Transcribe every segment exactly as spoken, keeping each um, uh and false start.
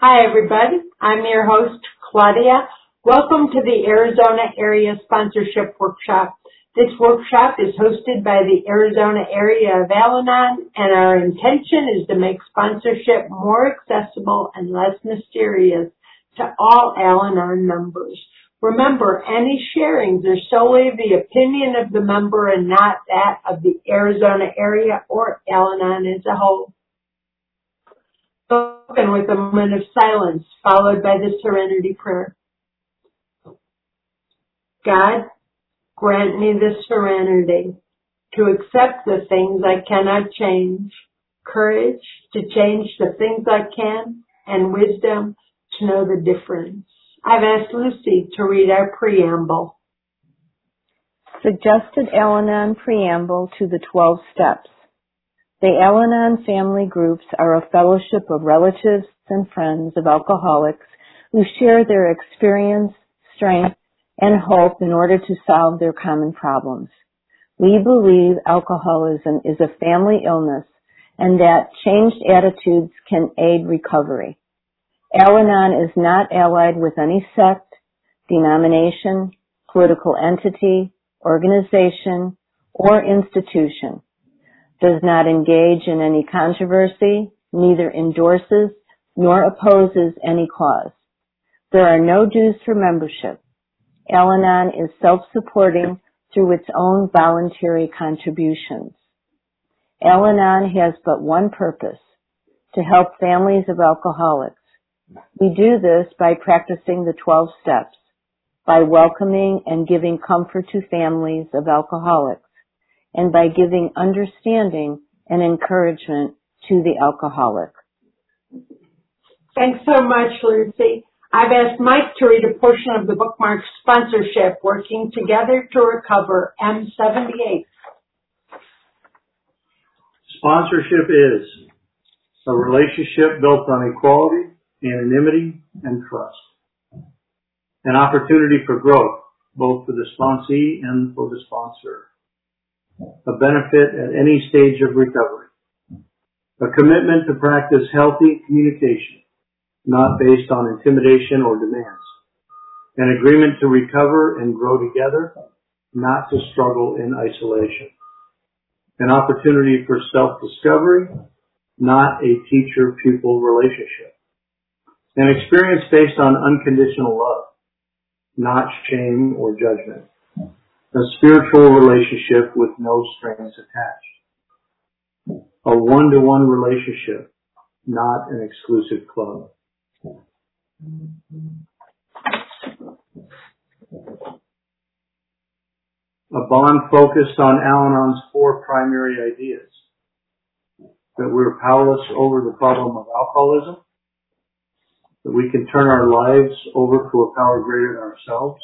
Hi, everybody. I'm your host, Claudia. Welcome to the Arizona Area Sponsorship Workshop. This workshop is hosted by the Arizona area of Al-Anon, and our intention is to make sponsorship more accessible and less mysterious to all Al-Anon members. Remember, any sharings are solely the opinion of the member and not that of the Arizona area or Al-Anon as a whole. Spoken with a moment of silence, followed by the Serenity Prayer. God, grant me the serenity to accept the things I cannot change, courage to change the things I can, and wisdom to know the difference. I've asked Lucy to read our preamble. Suggested Al-Anon Preamble to the twelve Steps. The Al-Anon family groups are a fellowship of relatives and friends of alcoholics who share their experience, strength, and hope in order to solve their common problems. We believe alcoholism is a family illness and that changed attitudes can aid recovery. Al-Anon is not allied with any sect, denomination, political entity, organization, or institution, does not engage in any controversy, neither endorses nor opposes any cause. There are no dues for membership. Al-Anon is self-supporting through its own voluntary contributions. Al-Anon has but one purpose, to help families of alcoholics. We do this by practicing the twelve steps, by welcoming and giving comfort to families of alcoholics, and by giving understanding and encouragement to the alcoholic. Thanks so much, Lucy. I've asked Mike to read a portion of the bookmark Sponsorship, Working Together to Recover, M seventy-eight. Sponsorship is a relationship built on equality, anonymity, and trust. An opportunity for growth, both for the sponsee and for the sponsor. A benefit at any stage of recovery. A commitment to practice healthy communication, not based on intimidation or demands. An agreement to recover and grow together, not to struggle in isolation. An opportunity for self-discovery, not a teacher-pupil relationship. An experience based on unconditional love, not shame or judgment. A spiritual relationship with no strings attached. A one-to-one relationship, not an exclusive club. A bond focused on Al-Anon's four primary ideas. That we're powerless over the problem of alcoholism. That we can turn our lives over to a power greater than ourselves.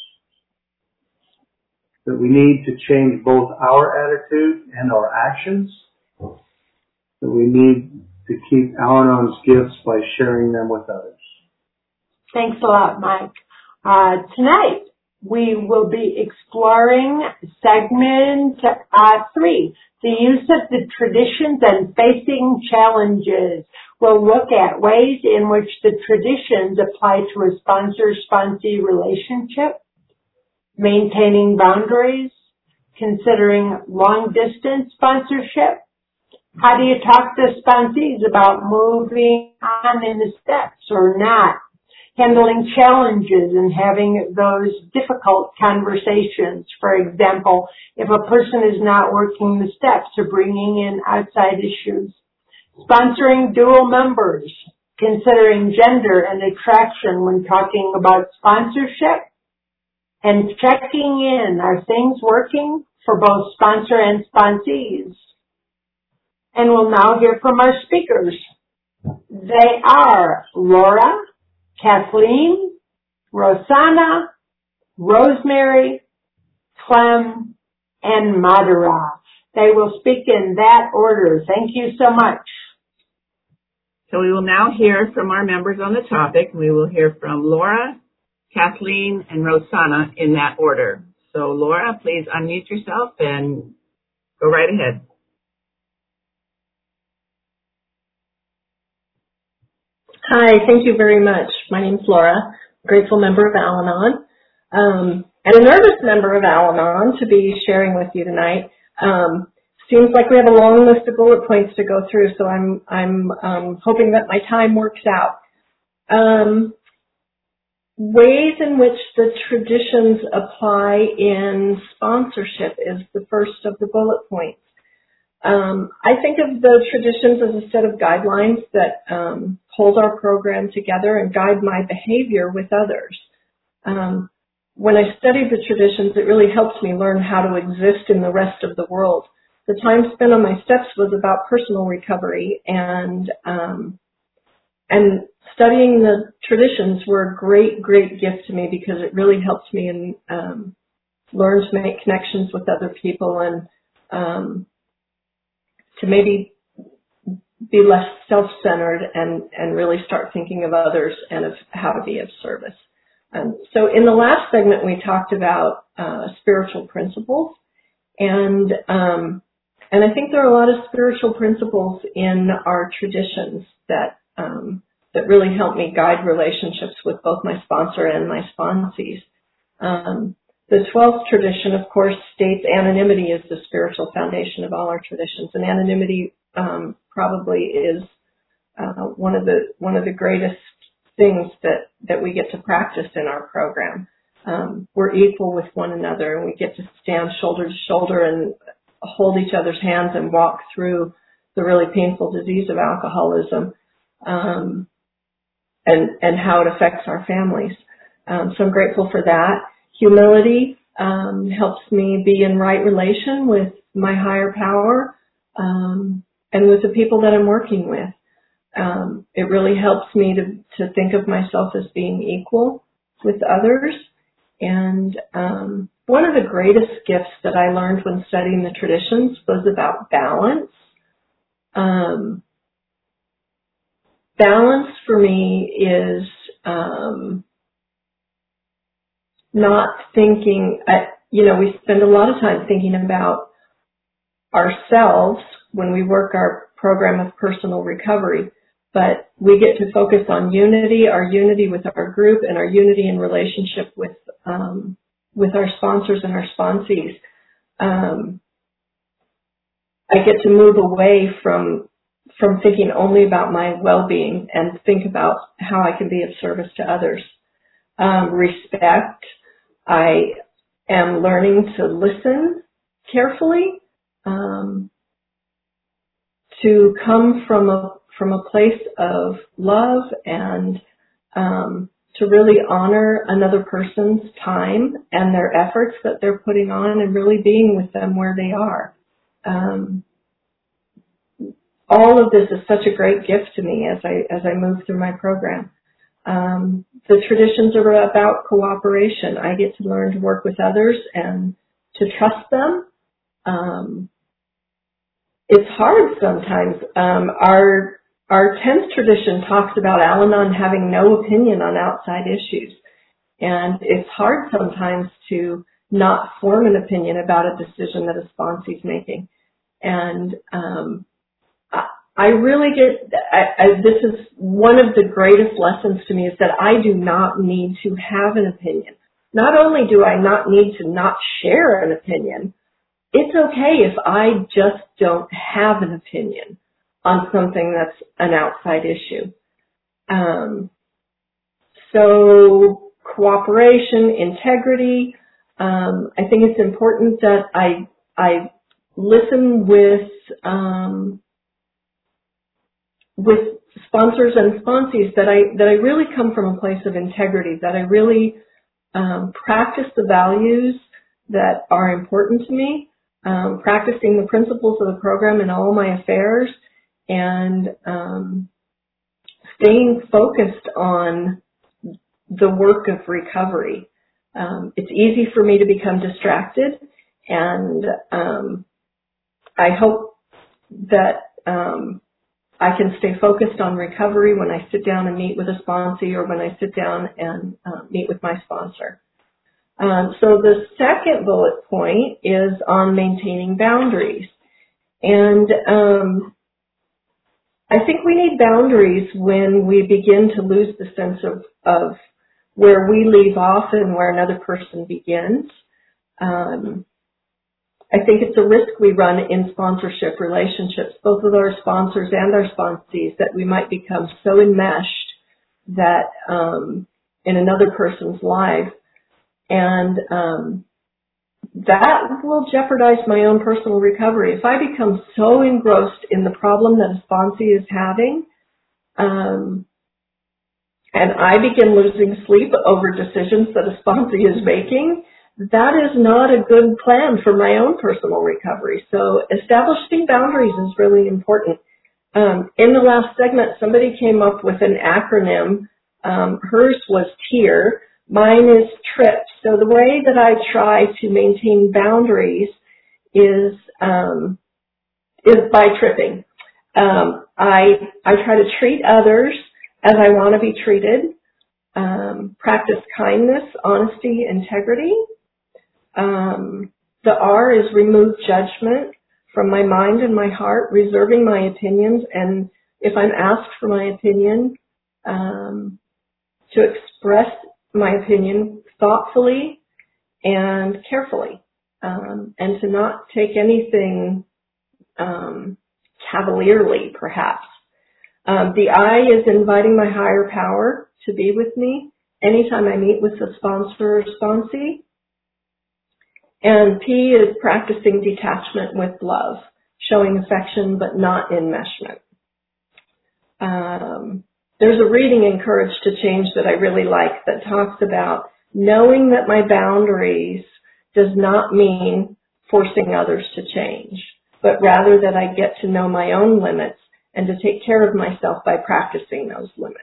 That we need to change both our attitude and our actions. That we need to keep Al-Anon's gifts by sharing them with others. Thanks a lot, Mike. Uh, tonight, we will be exploring segment uh, three, the use of the traditions and facing challenges. We'll look at ways in which the traditions apply to a sponsor-sponsee relationship, maintaining boundaries, considering long-distance sponsorship. How do you talk to sponsees about moving on in the steps or not? Handling challenges and having those difficult conversations. For example, if a person is not working the steps or bringing in outside issues. Sponsoring dual members, considering gender and attraction when talking about sponsorship, and checking in, are things working for both sponsor and sponsees? And we'll now hear from our speakers. They are Laura, Kathleen, Rosanna, Rosemary, Clem, and Madara. They will speak in that order. Thank you so much. So we will now hear from our members on the topic. We will hear from Laura, Kathleen, and Rosanna in that order. So Laura, please unmute yourself and go right ahead. Hi, thank you very much. My name's Laura, grateful member of Al-Anon, um, and a nervous member of Al-Anon to be sharing with you tonight. Um, seems like we have a long list of bullet points to go through, so I'm I'm um, hoping that my time works out. Um, ways in which the traditions apply in sponsorship is the first of the bullet points. Um, I think of the traditions as a set of guidelines that um, hold our program together and guide my behavior with others. Um, when I studied the traditions, it really helped me learn how to exist in the rest of the world. The time spent on my steps was about personal recovery, and um, and studying the traditions were a great, great gift to me because it really helped me and um, learn to make connections with other people and um, to maybe be less self-centered and, and really start thinking of others and of how to be of service. Um, so in the last segment, we talked about uh, spiritual principles, and um, and I think there are a lot of spiritual principles in our traditions that um, that really help me guide relationships with both my sponsor and my sponsees. Um, The twelfth tradition, of course, states anonymity is the spiritual foundation of all our traditions, and anonymity um, probably is uh, one of the one of the greatest things that, that we get to practice in our program. Um, we're equal with one another, and we get to stand shoulder to shoulder and hold each other's hands and walk through the really painful disease of alcoholism um, and and how it affects our families. Um, so I'm grateful for that. Humility um, helps me be in right relation with my higher power um, and with the people that I'm working with. Um, it really helps me to, to think of myself as being equal with others. And um, one of the greatest gifts that I learned when studying the traditions was about balance. Um, balance for me is um, not thinking, I, you know, we spend a lot of time thinking about ourselves when we work our program of personal recovery, but we get to focus on unity, our unity with our group, and our unity in relationship with um, with our sponsors and our sponsees. Um, I get to move away from from thinking only about my well-being and think about how I can be of service to others. Um, respect. I am learning to listen carefully, um, to come from a from a place of love and um, to really honor another person's time and their efforts that they're putting on and really being with them where they are. Um, all of this is such a great gift to me as I as I move through my program. Um, the traditions are about cooperation. I get to learn to work with others and to trust them. Um, it's hard sometimes. Um, our our tenth tradition talks about Al-Anon having no opinion on outside issues, and it's hard sometimes to not form an opinion about a decision that a sponsee is making. And um, I, I really get, I, I, this is one of the greatest lessons to me is that I do not need to have an opinion. Not only do I not need to not share an opinion, it's okay if I just don't have an opinion on something that's an outside issue. Um, so cooperation, integrity, um, I think it's important that I, I listen with, um, with sponsors and sponsees that I that I really come from a place of integrity, that I really um, practice the values that are important to me, um, practicing the principles of the program in all my affairs, and um, staying focused on the work of recovery. Um, it's easy for me to become distracted, and um, I hope that um, I can stay focused on recovery when I sit down and meet with a sponsee or when I sit down and uh, meet with my sponsor. Um, so the second bullet point is on maintaining boundaries. And um, I think we need boundaries when we begin to lose the sense of, of where we leave off and where another person begins. Um, I think it's a risk we run in sponsorship relationships, both with our sponsors and our sponsees, that we might become so enmeshed that um, in another person's life, and um, that will jeopardize my own personal recovery. If I become so engrossed in the problem that a sponsee is having, um, and I begin losing sleep over decisions that a sponsee is making, that is not a good plan for my own personal recovery. So establishing boundaries is really important. Um, in the last segment, somebody came up with an acronym. Um, hers was TEAR. Mine is TRIP. So the way that I try to maintain boundaries is um, is by tripping. Um, I I try to treat others as I want to be treated. Um, practice kindness, honesty, integrity. Um, the R is remove judgment from my mind and my heart, reserving my opinions, and if I'm asked for my opinion, um, to express my opinion thoughtfully and carefully, um, and to not take anything um, cavalierly, perhaps. Um, the I is inviting my higher power to be with me anytime I meet with a sponsor or sponsee. And P is practicing detachment with love, showing affection but not enmeshment. Um, there's a reading in Courage to Change that I really like that talks about knowing that my boundaries does not mean forcing others to change, but rather that I get to know my own limits and to take care of myself by practicing those limits.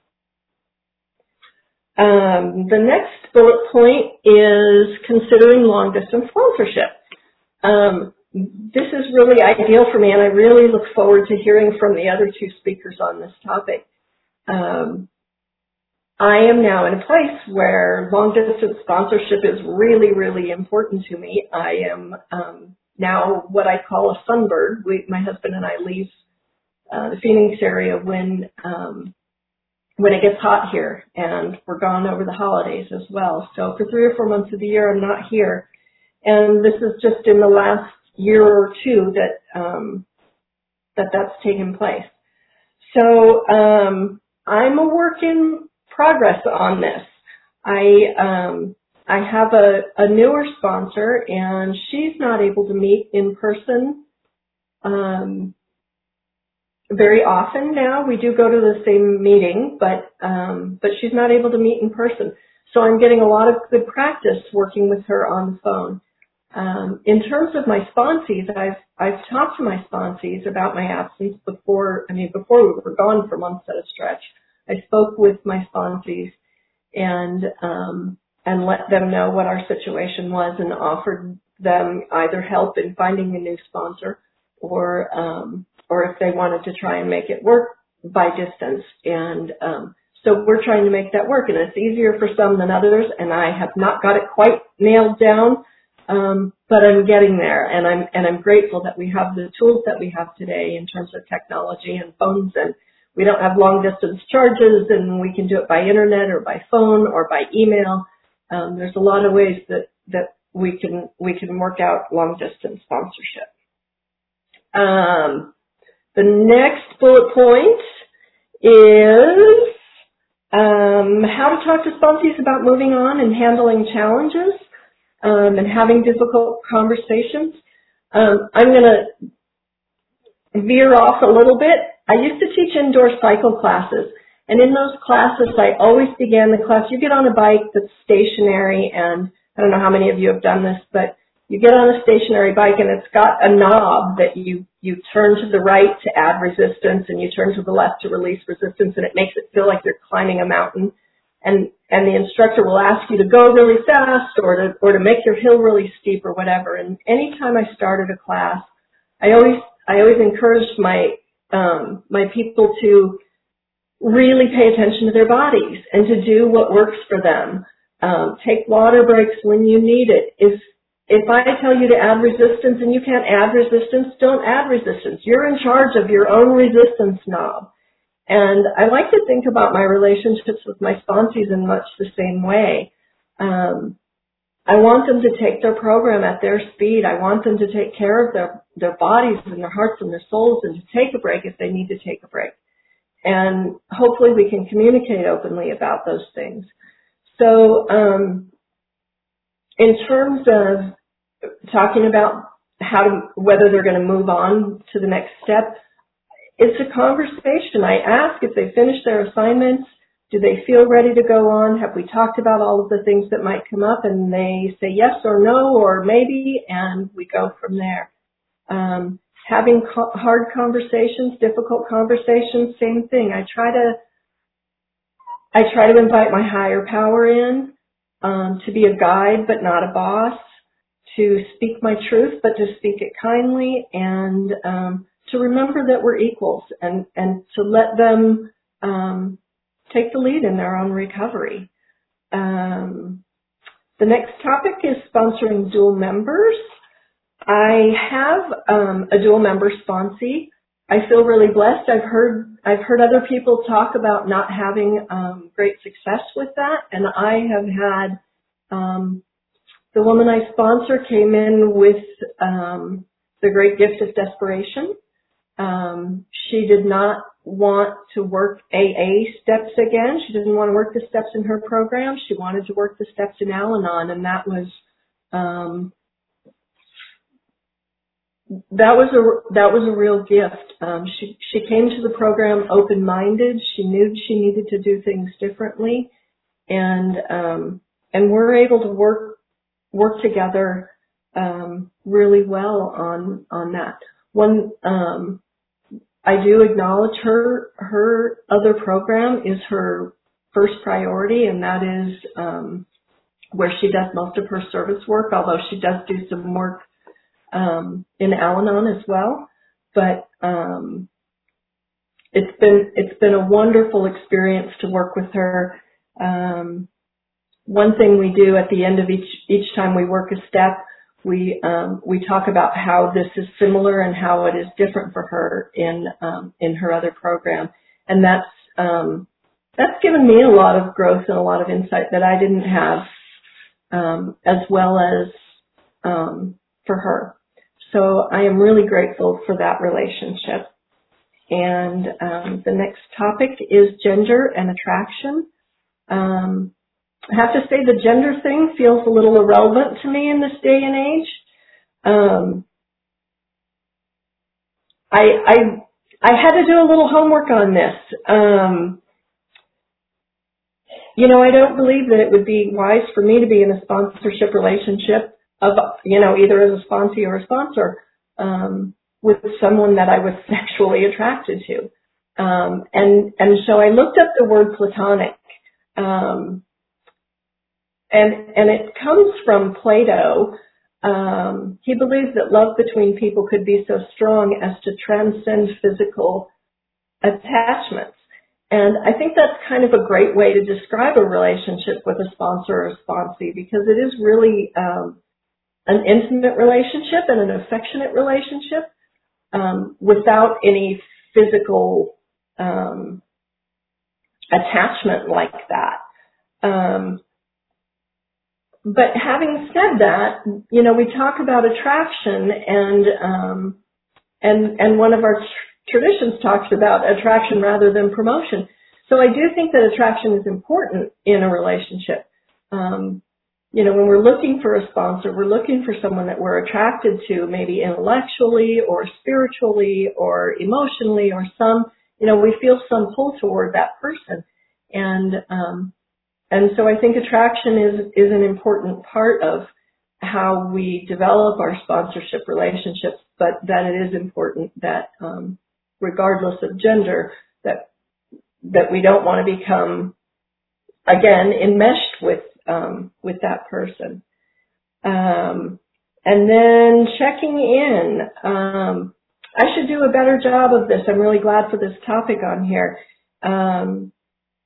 Um, the next bullet point is considering long-distance sponsorship. Um, this is really ideal for me, and I really look forward to hearing from the other two speakers on this topic. Um, I am now in a place where long-distance sponsorship is really, really important to me. I am um, now what I call a sunbird. We, my husband and I leave uh, the Phoenix area when um, when it gets hot here, and we're gone over the holidays as well. So for three or four months of the year, I'm not here. And this is just in the last year or two that um, that that's taken place. So um, I'm a work in progress on this. I um, I have a, a newer sponsor, and she's not able to meet in person um, very often now. We do go to the same meeting, but um, but she's not able to meet in person. So I'm getting a lot of good practice working with her on the phone. Um, in terms of my sponsees, I've I've talked to my sponsees about my absence before. I mean, before we were gone for months at a stretch. I spoke with my sponsees and um, and let them know what our situation was, and offered them either help in finding a new sponsor, or um, or if they wanted to try and make it work by distance. And um, so we're trying to make that work, and it's easier for some than others, and I have not got it quite nailed down, um, but I'm getting there, and I'm and I'm grateful that we have the tools that we have today in terms of technology and phones, and we don't have long distance charges, and we can do it by internet or by phone or by email. Um, there's a lot of ways that that we can we can work out long distance sponsorship. Um, The next bullet point is um, how to talk to sponsees about moving on and handling challenges um, and having difficult conversations. Um, I'm going to veer off a little bit. I used to teach indoor cycle classes, and in those classes I always began the class, you get on a bike that's stationary, and I don't know how many of you have done this, but you get on a stationary bike and it's got a knob that you, you turn to the right to add resistance, and you turn to the left to release resistance, and it makes it feel like you're climbing a mountain. And, and the instructor will ask you to go really fast, or to, or to make your hill really steep or whatever. And anytime I started a class, I always, I always encouraged my, um, my people to really pay attention to their bodies and to do what works for them. Um, take water breaks when you need it. If if I tell you to add resistance and you can't add resistance, don't add resistance. You're in charge of your own resistance knob. And I like to think about my relationships with my sponsees in much the same way. Um, I want them to take their program at their speed. I want them to take care of their, their bodies and their hearts and their souls and to take a break if they need to take a break. And hopefully we can communicate openly about those things. So um, in terms of talking about how to, whether they're going to move on to the next step, it's a conversation. I ask if they finish their assignments, do they feel ready to go on? Have we talked about all of the things that might come up? And they say yes or no or maybe, and we go from there. Um, having co- hard conversations, difficult conversations, same thing. I try to, I try to invite my higher power in, um, to be a guide but not a boss, to speak my truth but to speak it kindly, and um, to remember that we're equals, and, and to let them um, take the lead in their own recovery. Um, the next topic is sponsoring dual members. I have um, a dual member sponsee. I feel really blessed. I've heard I've heard other people talk about not having um, great success with that, and I have had um, the woman I sponsor came in with um, the great gift of desperation. Um, she did not want to work A A steps again. She didn't want to work the steps in her program. She wanted to work the steps in Al-Anon, and that was um, that was a that was a real gift. Um, she she came to the program open-minded. She knew she needed to do things differently, and um, and we're able to work work together um, really well on on that. One. Um, I do acknowledge her, her other program is her first priority, and that is um, where she does most of her service work, although she does do some work um, in Al-Anon as well. But um, it's been it's been a wonderful experience to work with her. Um, one thing we do at the end of each each time we work a step, We um, we talk about how this is similar and how it is different for her in um, in her other program, and that's um, that's given me a lot of growth and a lot of insight that I didn't have, um, as well as um, for her. So I am really grateful for that relationship. And um, the next topic is gender and attraction. Um, I have to say the gender thing feels a little irrelevant to me in this day and age. Um, I, I, I had to do a little homework on this. Um, you know, I don't believe that it would be wise for me to be in a sponsorship relationship of, you know, either as a sponsee or a sponsor, um, with someone that I was sexually attracted to. Um, and, and so I looked up the word platonic. Um, And, and it comes from Plato. Um, he believed that love between people could be so strong as to transcend physical attachments. And I think that's kind of a great way to describe a relationship with a sponsor or a sponsee, because it is really um, an intimate relationship and an affectionate relationship um, without any physical um, attachment like that. Um, But having said that, you know, we talk about attraction, and um, and and one of our tr- traditions talks about attraction rather than promotion. So I do think that attraction is important in a relationship. Um, you know, when we're looking for a sponsor, we're looking for someone that we're attracted to, maybe intellectually or spiritually or emotionally, or some, you know, we feel some pull toward that person, and um, And so I think attraction is, is an important part of how we develop our sponsorship relationships, but that it is important that, um, regardless of gender, that that we don't want to become, again, enmeshed with um, with that person. Um, and then checking in. Um, I should do a better job of this. I'm really glad for this topic on here. Um,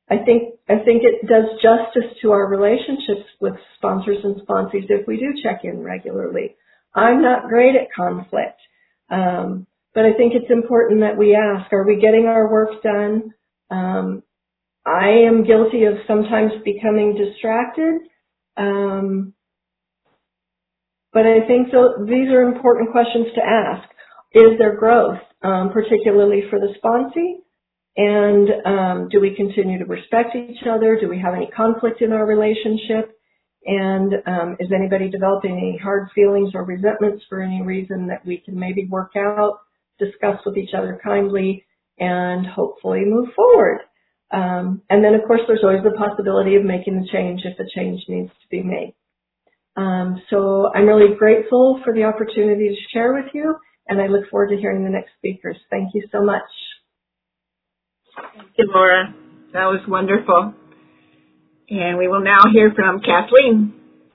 I think I think it does justice to our relationships with sponsors and sponsees if we do check in regularly. I'm not great at conflict, um, but I think it's important that we ask, are we getting our work done? Um, I am guilty of sometimes becoming distracted, um, but I think so, these are important questions to ask. Is there growth, um, particularly for the sponsee? And um, do we continue to respect each other? Do we have any conflict in our relationship? And um, is anybody developing any hard feelings or resentments for any reason that we can maybe work out, discuss with each other kindly, and hopefully move forward? Um, and then, of course, there's always the possibility of making the change if a change needs to be made. Um, so I'm really grateful for the opportunity to share with you, and I look forward to hearing the next speakers. Thank you so much. Thank you, Laura. That was wonderful. And we will now hear from Kathleen.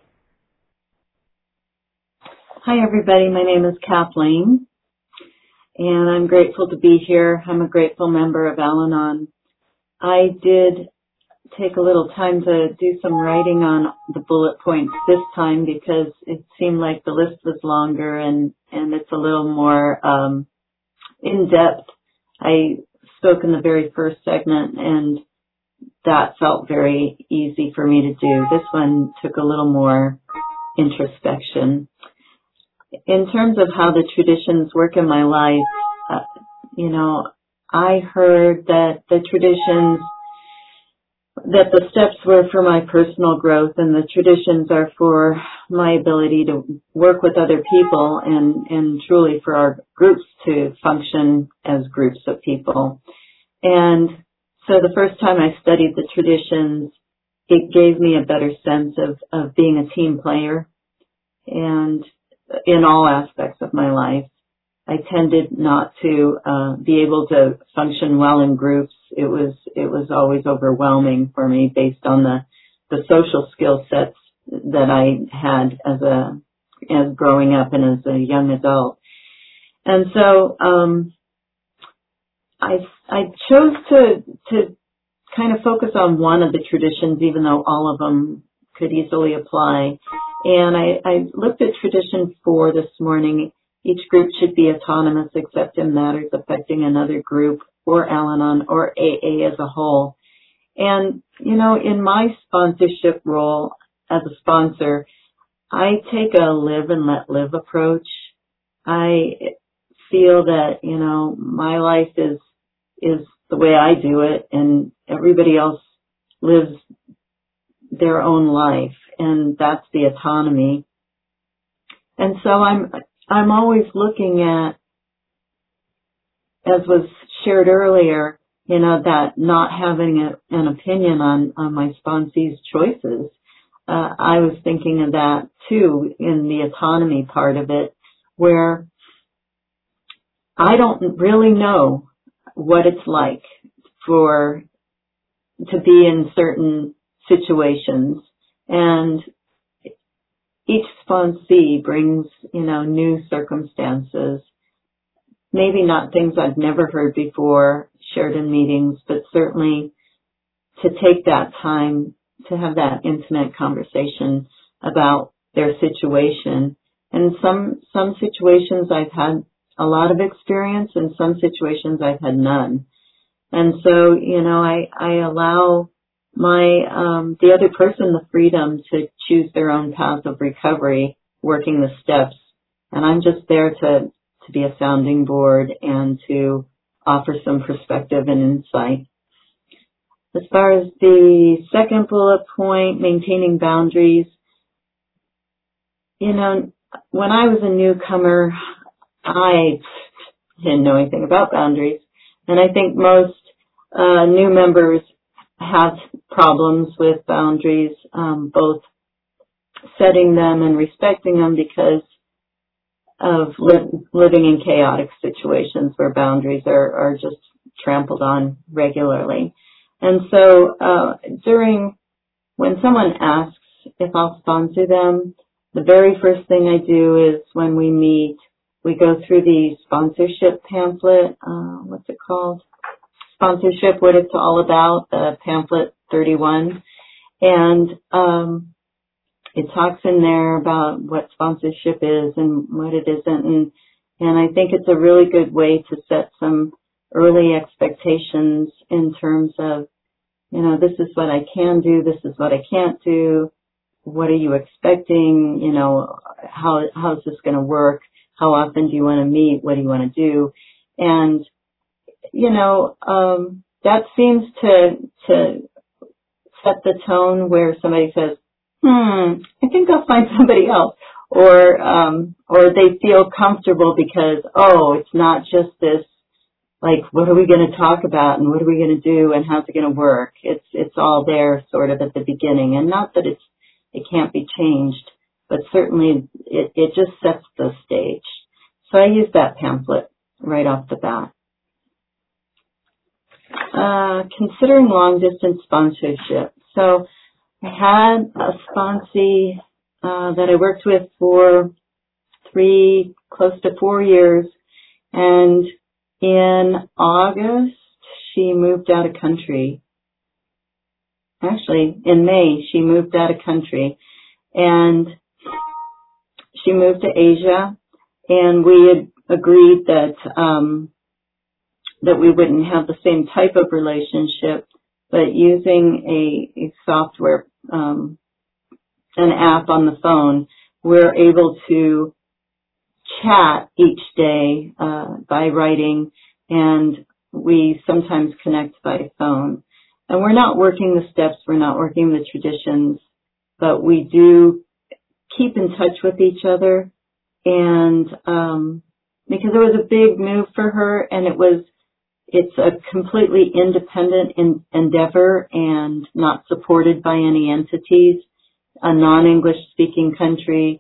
Hi, everybody. My name is Kathleen, and I'm grateful to be here. I'm a grateful member of Al-Anon. I did take a little time to do some writing on the bullet points this time because it seemed like the list was longer and, and it's a little more um, in-depth. I spoke in the very first segment, and that felt very easy for me to do. This one took a little more introspection. In terms of how the traditions work in my life, uh, you know, I heard that the traditions, that the steps were for my personal growth and the traditions are for my ability to work with other people and, and truly for our groups to function as groups of people. And so the first time I studied the traditions, it gave me a better sense of, of being a team player and in all aspects of my life. I tended not to uh, be able to function well in groups. It was it was always overwhelming for me based on the the social skill sets that I had as a as growing up and as a young adult. And so um, I I chose to to kind of focus on one of the traditions, even though all of them could easily apply. And I, I looked at tradition four this morning. Each group should be autonomous except in matters affecting another group or Al-Anon or A A as a whole. And, you know, in my sponsorship role as a sponsor, I take a live and let live approach. I feel that, you know, my life is, is the way I do it and everybody else lives their own life, and that's the autonomy. And so I'm, I'm always looking at, as was shared earlier, you know, that not having a, an opinion on, on my sponsee's choices. Uh, I was thinking of that too in the autonomy part of it, where I don't really know what it's like for, to be in certain situations, and each sponsee brings, you know, new circumstances, maybe not things I've never heard before, shared in meetings, but certainly to take that time to have that intimate conversation about their situation. And some, some situations I've had a lot of experience, and some situations I've had none. And so, you know, I, I allow my, um, the other person the freedom to choose their own path of recovery, working the steps. And I'm just there to, to be a sounding board and to offer some perspective and insight. As far as the second bullet point, maintaining boundaries, you know, when I was a newcomer, I didn't know anything about boundaries. And I think most uh, new members have problems with boundaries, um, both setting them and respecting them because of li- living in chaotic situations where boundaries are, are just trampled on regularly. And so uh, during, when someone asks if I'll sponsor them, the very first thing I do is when we meet, we go through the sponsorship pamphlet, uh, what's it called? sponsorship, what it's all about, the pamphlet thirty-one. And um, it talks in there about what sponsorship is and what it isn't. And, and I think it's a really good way to set some early expectations in terms of, you know, this is what I can do, this is what I can't do, what are you expecting, you know, how how's this going to work, how often do you want to meet, what do you want to do, and, you know, um, that seems to to set the tone where somebody says, hmm, I think I'll find somebody else, or um, or they feel comfortable because, oh, it's not just this, like, what are we going to talk about and what are we going to do and how's it going to work? It's it's all there sort of at the beginning, and not that it's it can't be changed, but certainly it, it just sets the stage. So I use that pamphlet right off the bat. Uh, considering long distance sponsorship. So I had a sponsee uh, that I worked with for three, close to four years, and in August, she moved out of country. Actually, in May, she moved out of country, and she moved to Asia, and we had agreed that um, that we wouldn't have the same type of relationship, but using a, a software, um, an app on the phone, we're able to chat each day uh, by writing, and we sometimes connect by phone. And we're not working the steps, we're not working the traditions, but we do keep in touch with each other. And um, because it was a big move for her, and it was, it's a completely independent in, endeavor and not supported by any entities, a non-English speaking country.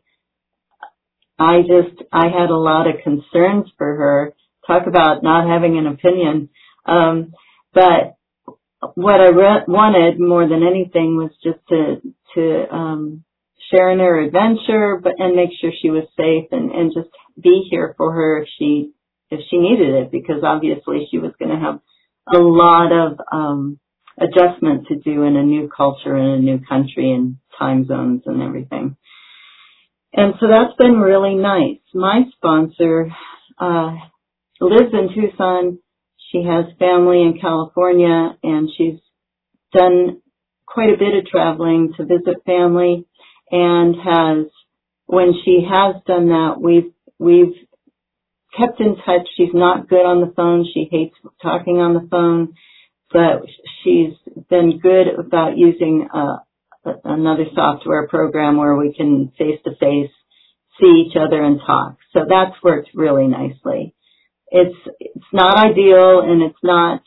I just, I had a lot of concerns for her. Talk about not having an opinion. Um, but what I re- wanted more than anything was just to, to, um, share in her adventure, but, and make sure she was safe, and, and just be here for her if she, if she needed it, because obviously she was going to have a lot of, um, adjustment to do in a new culture, in a new country, and time zones and everything. And so that's been really nice. My sponsor uh, lives in Tucson. She has family in California, and she's done quite a bit of traveling to visit family, and has, when she has done that, we've we've kept in touch. She's not good on the phone. She hates talking on the phone, but she's been good about using uh, another software program where we can face-to-face see each other and talk. So that's worked really nicely. It's it's not ideal, and it's not,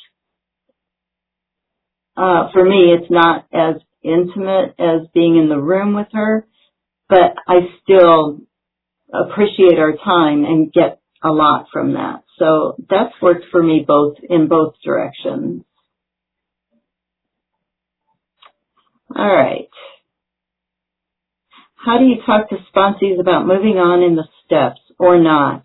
uh, for me, it's not as intimate as being in the room with her, but I still appreciate our time and get a lot from that. So that's worked for me both in both directions. All right. How do you talk to sponsees about moving on in the steps or not?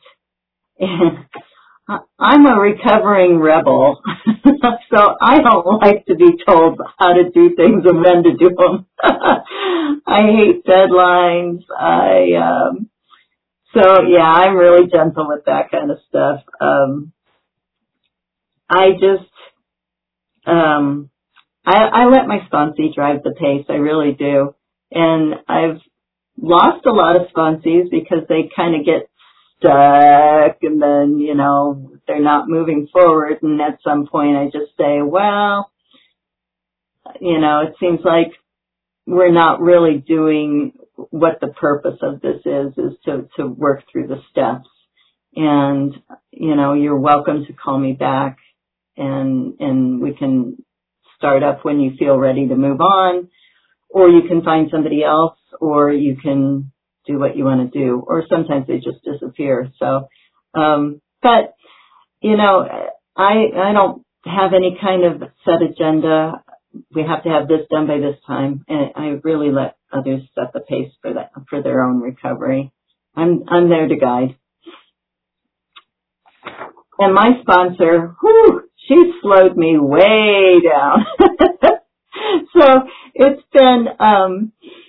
I'm a recovering rebel, so I don't like to be told how to do things and when to do them. I hate deadlines. I um, so yeah, I'm really gentle with that kind of stuff. Um, I just um, I, I let my sponsee drive the pace. I really do, and I've lost a lot of sponsees because they kind of get stuck, and then, you know, they're not moving forward, and at some point I just say, well, you know, it seems like we're not really doing what the purpose of this is, is to, to work through the steps. And, you know, you're welcome to call me back, and, and we can start up when you feel ready to move on, or you can find somebody else, or you can do what you want to do, or sometimes they just disappear. So, um, but, you know, I, I don't have any kind of set agenda. We have to have this done by this time, and I really let others set the pace for that, for their own recovery. I'm, I'm there to guide. And my sponsor, whew, she slowed me way down. So it's been, um,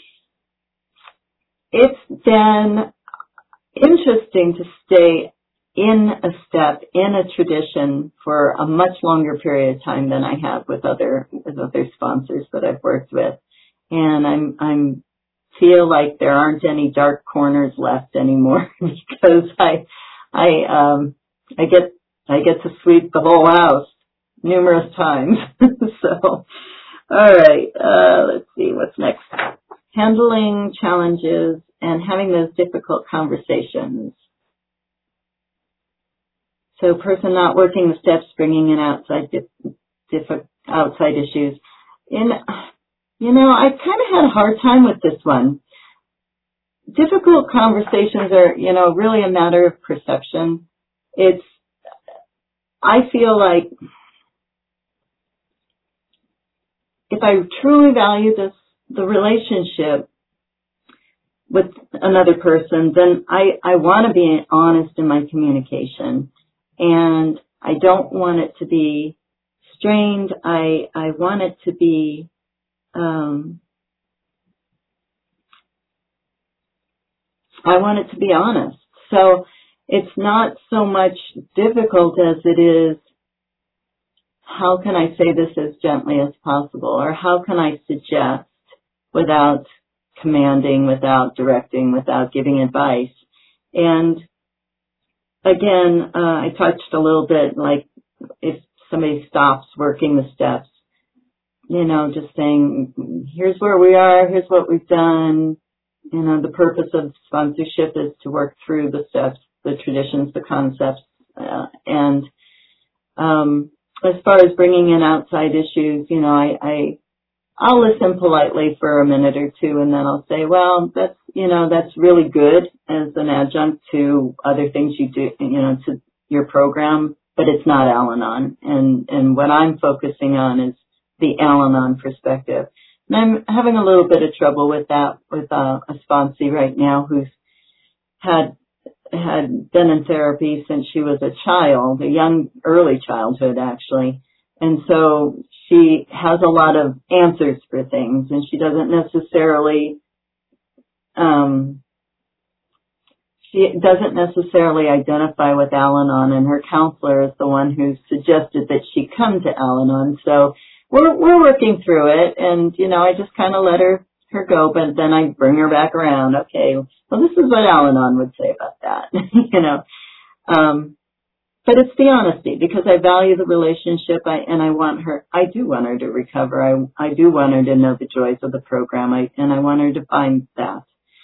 it's been interesting to stay in a step, in a tradition for a much longer period of time than I have with other, with other sponsors that I've worked with. And I'm, I'm, feel like there aren't any dark corners left anymore because I, I, um, I get, I get to sweep the whole house numerous times. So, all right, uh, let's see what's next. Handling challenges and having those difficult conversations. So, person not working the steps, bringing in outside, diff, diff, outside issues. In, You know, I kind of had a hard time with this one. Difficult conversations are, you know, really a matter of perception. It's, I feel like if I truly value this, the relationship with another person, then I, I want to be honest in my communication. And I don't want it to be strained. I, I want it to be Um, I want it to be honest. So it's not so much difficult as it is, how can I say this as gently as possible? Or how can I suggest without commanding, without directing, without giving advice? And again, uh, I touched a little bit, like if somebody stops working the steps, you know, just saying, here's where we are, here's what we've done. You know, the purpose of sponsorship is to work through the steps, the traditions, the concepts. Uh, and um, as far as bringing in outside issues, you know, I, I, I'll listen politely for a minute or two, and then I'll say, well, that's, you know, that's really good as an adjunct to other things you do, you know, to your program, but it's not Al-Anon. And, and what I'm focusing on is the Al-Anon perspective. And I'm having a little bit of trouble with that with uh, a sponsee right now who's had had been in therapy since she was a child, a young, early childhood actually. And so she has a lot of answers for things, and she doesn't necessarily um, she doesn't necessarily identify with Al-Anon, and her counselor is the one who suggested that she come to Al-Anon. So We're, we're working through it, and, you know, I just kind of let her, her go, but then I bring her back around. Okay, well, this is what Al-Anon would say about that, you know. Um, but it's the honesty, because I value the relationship, I, and I want her, I do want her to recover. I, I do want her to know the joys of the program, I, and I want her to find that.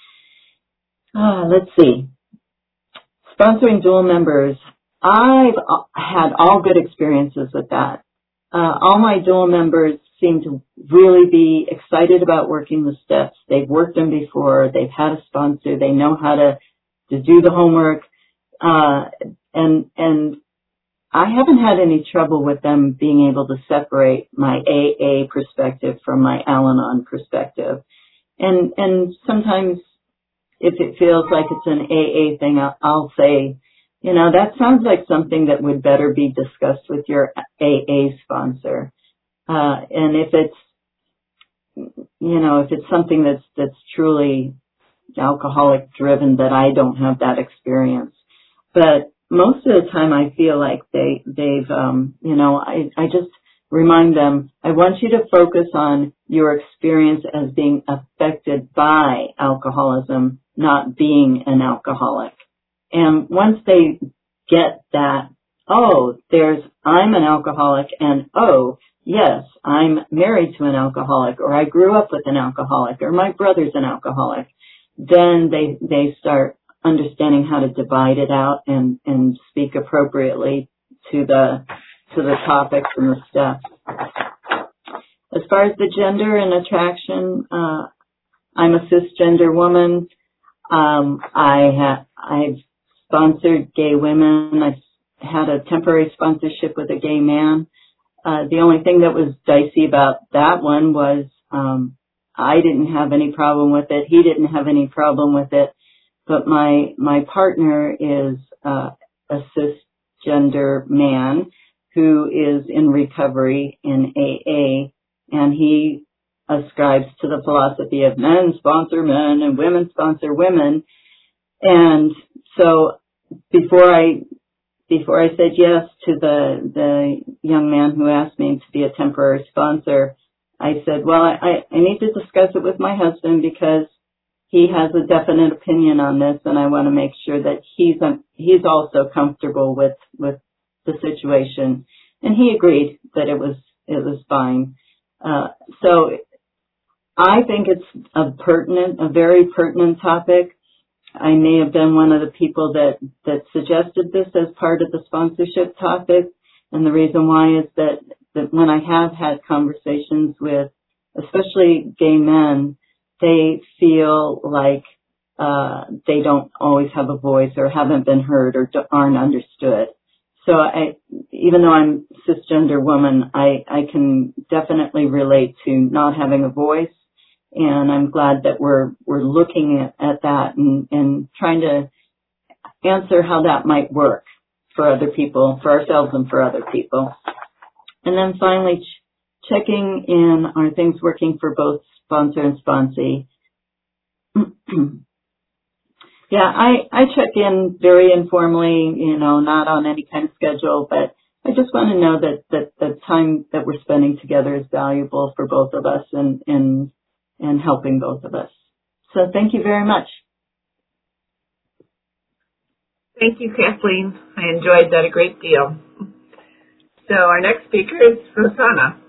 Uh, let's see. Sponsoring dual members. I've had all good experiences with that. Uh, all my dual members seem to really be excited about working the steps. They've worked them before. They've had a sponsor. They know how to, to do the homework. Uh, and, and I haven't had any trouble with them being able to separate my A A perspective from my Al-Anon perspective. And, and sometimes if it feels like it's an A A thing, I'll, I'll say, you know, that sounds like something that would better be discussed with your A A sponsor. Uh, and if it's, you know, if it's something that's, that's truly alcoholic driven, that I don't have that experience. But most of the time I feel like they, they've, um, you know, I, I just remind them, I want you to focus on your experience as being affected by alcoholism, not being an alcoholic. And once they get that, oh, there's, I'm an alcoholic, and oh, yes, I'm married to an alcoholic, or I grew up with an alcoholic, or my brother's an alcoholic, then they, they start understanding how to divide it out and, and speak appropriately to the, to the topics and the steps. As far as the gender and attraction, uh, I'm a cisgender woman. Um, I have, I've sponsored gay women. I've had a temporary sponsorship with a gay man. Uh, the only thing that was dicey about that one was, um, I didn't have any problem with it. He didn't have any problem with it. But my, my partner is, uh, a cisgender man, who is in recovery in A A, and he ascribes to the philosophy of men sponsor men and women sponsor women. And so before I before I said yes to the the young man who asked me to be a temporary sponsor, I said, well, I, I need to discuss it with my husband because he has a definite opinion on this, and I want to make sure that he's he's also comfortable with with the situation. And he agreed that it was it was fine. Uh, so I think it's a pertinent, a very pertinent topic. I may have been one of the people that that suggested this as part of the sponsorship topic, and the reason why is that that when I have had conversations with, especially gay men, they feel like uh, they don't always have a voice or haven't been heard or aren't understood. So I, even though I'm a cisgender woman, I, I can definitely relate to not having a voice, and I'm glad that we're we're looking at, at that and, and trying to answer how that might work for other people, for ourselves and for other people. And then finally, ch- checking in, are things working for both sponsor and sponsee? Yeah, I, I check in very informally, you know, not on any kind of schedule, but I just want to know that, that the time that we're spending together is valuable for both of us and, and, and helping both of us. So thank you very much. Thank you, Kathleen. I enjoyed that a great deal. So our next speaker is Rosanna.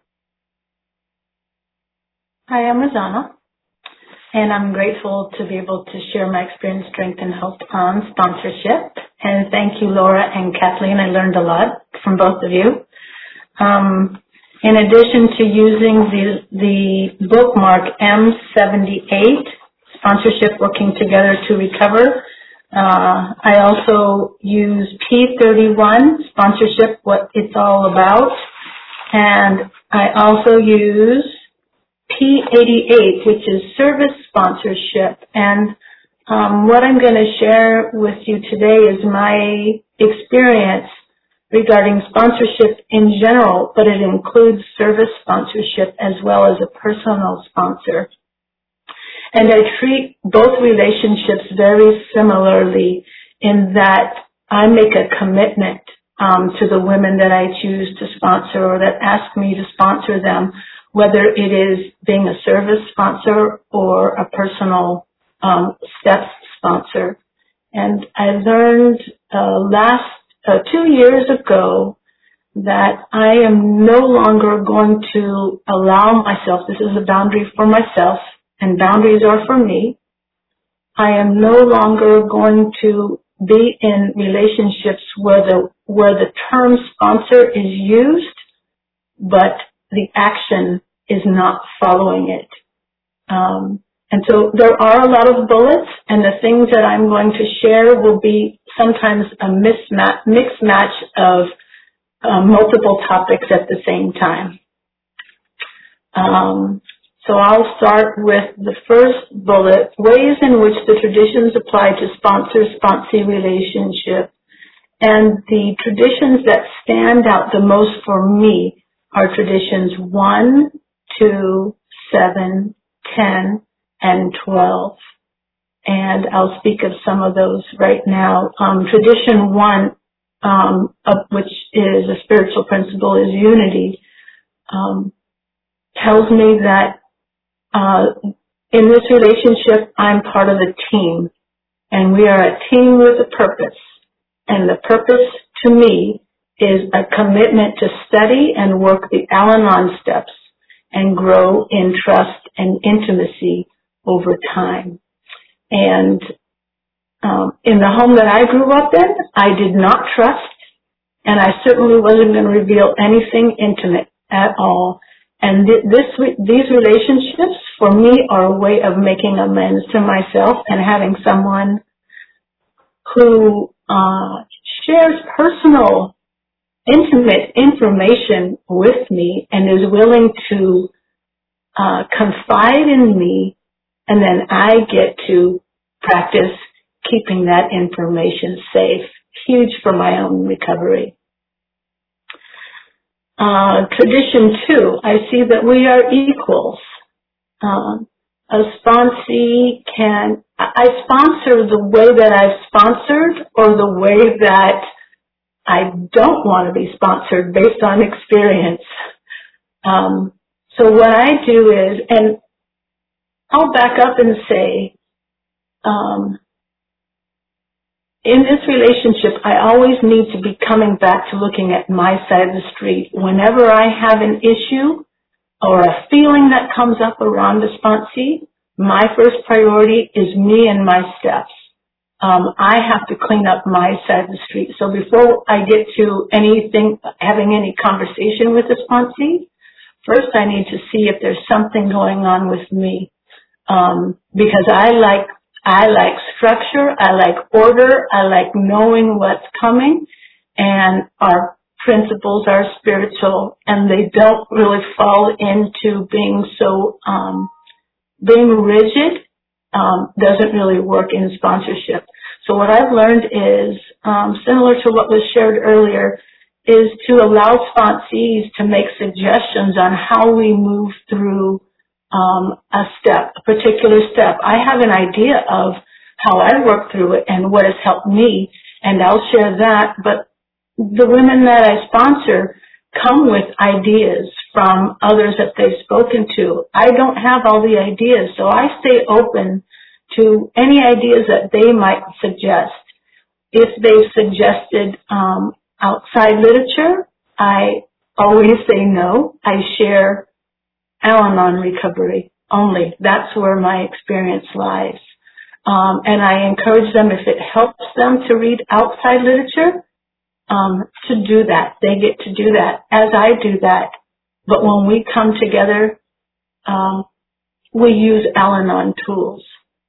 Hi, I'm Rosanna, and I'm grateful to be able to share my experience, strength, and health on sponsorship. And thank you, Laura and Kathleen. I learned a lot from both of you. Um, in addition to using the, the bookmark M seventy-eight, Sponsorship Working Together to Recover, uh, I also use P thirty-one, Sponsorship, What It's All About, and I also use P eighty-eight, which is service sponsorship. And um, what I'm going to share with you today is my experience regarding sponsorship in general, but it includes service sponsorship as well as a personal sponsor. And I treat both relationships very similarly in that I make a commitment um, to the women that I choose to sponsor or that ask me to sponsor them, whether it is being a service sponsor or a personal um, steps sponsor. And I learned uh, last uh, two years ago that I am no longer going to allow myself, this is a boundary for myself, and boundaries are for me, I am no longer going to be in relationships where the, where the term sponsor is used, but the action is not following it. Um, and so there are a lot of bullets, and the things that I'm going to share will be sometimes a mismatch, mixed match of uh, multiple topics at the same time. Um, so I'll start with the first bullet, ways in which the traditions apply to sponsor-sponsee relationship. And the traditions that stand out the most for me are traditions one, two, seven, ten, and twelve. And I'll speak of some of those right now. Um, tradition one, um, of which is a spiritual principle, is unity, um, tells me that uh, in this relationship, I'm part of a team, and we are a team with a purpose. And the purpose, to me, is a commitment to study and work the Al-Anon steps and grow in trust and intimacy over time. And um, in the home that I grew up in, I did not trust, and I certainly wasn't going to reveal anything intimate at all. And th- this, these relationships, for me, are a way of making amends to myself and having someone who uh, shares personal, intimate information with me and is willing to uh, confide in me, and then I get to practice keeping that information safe. Huge for my own recovery. Uh, tradition two, I see that we are equals. Um, a sponsee can, I sponsor the way that I've sponsored or the way that I don't want to be sponsored based on experience. Um, so what I do is, and I'll back up and say, um, in this relationship, I always need to be coming back to looking at my side of the street. Whenever I have an issue or a feeling that comes up around a sponsee, my first priority is me and my steps. Um, I have to clean up my side of the street. So before I get to anything, having any conversation with the sponsee, first I need to see if there's something going on with me. Um, because I like I like structure, I like order, I like knowing what's coming, and our principles are spiritual, and they don't really fall into being so, um, being rigid, um, doesn't really work in sponsorship. So what I've learned is, um, similar to what was shared earlier, is to allow sponsees to make suggestions on how we move through Um, a step, a particular step. I have an idea of how I work through it and what has helped me, and I'll share that. But the women that I sponsor come with ideas from others that they've spoken to. I don't have all the ideas, so I stay open to any ideas that they might suggest. If they've suggested um, outside literature, I always say no. I share Al-Anon recovery only. That's where my experience lies. Um, and I encourage them, if it helps them to read outside literature, um, to do that. They get to do that as I do that. But when we come together, um, we use Al-Anon tools.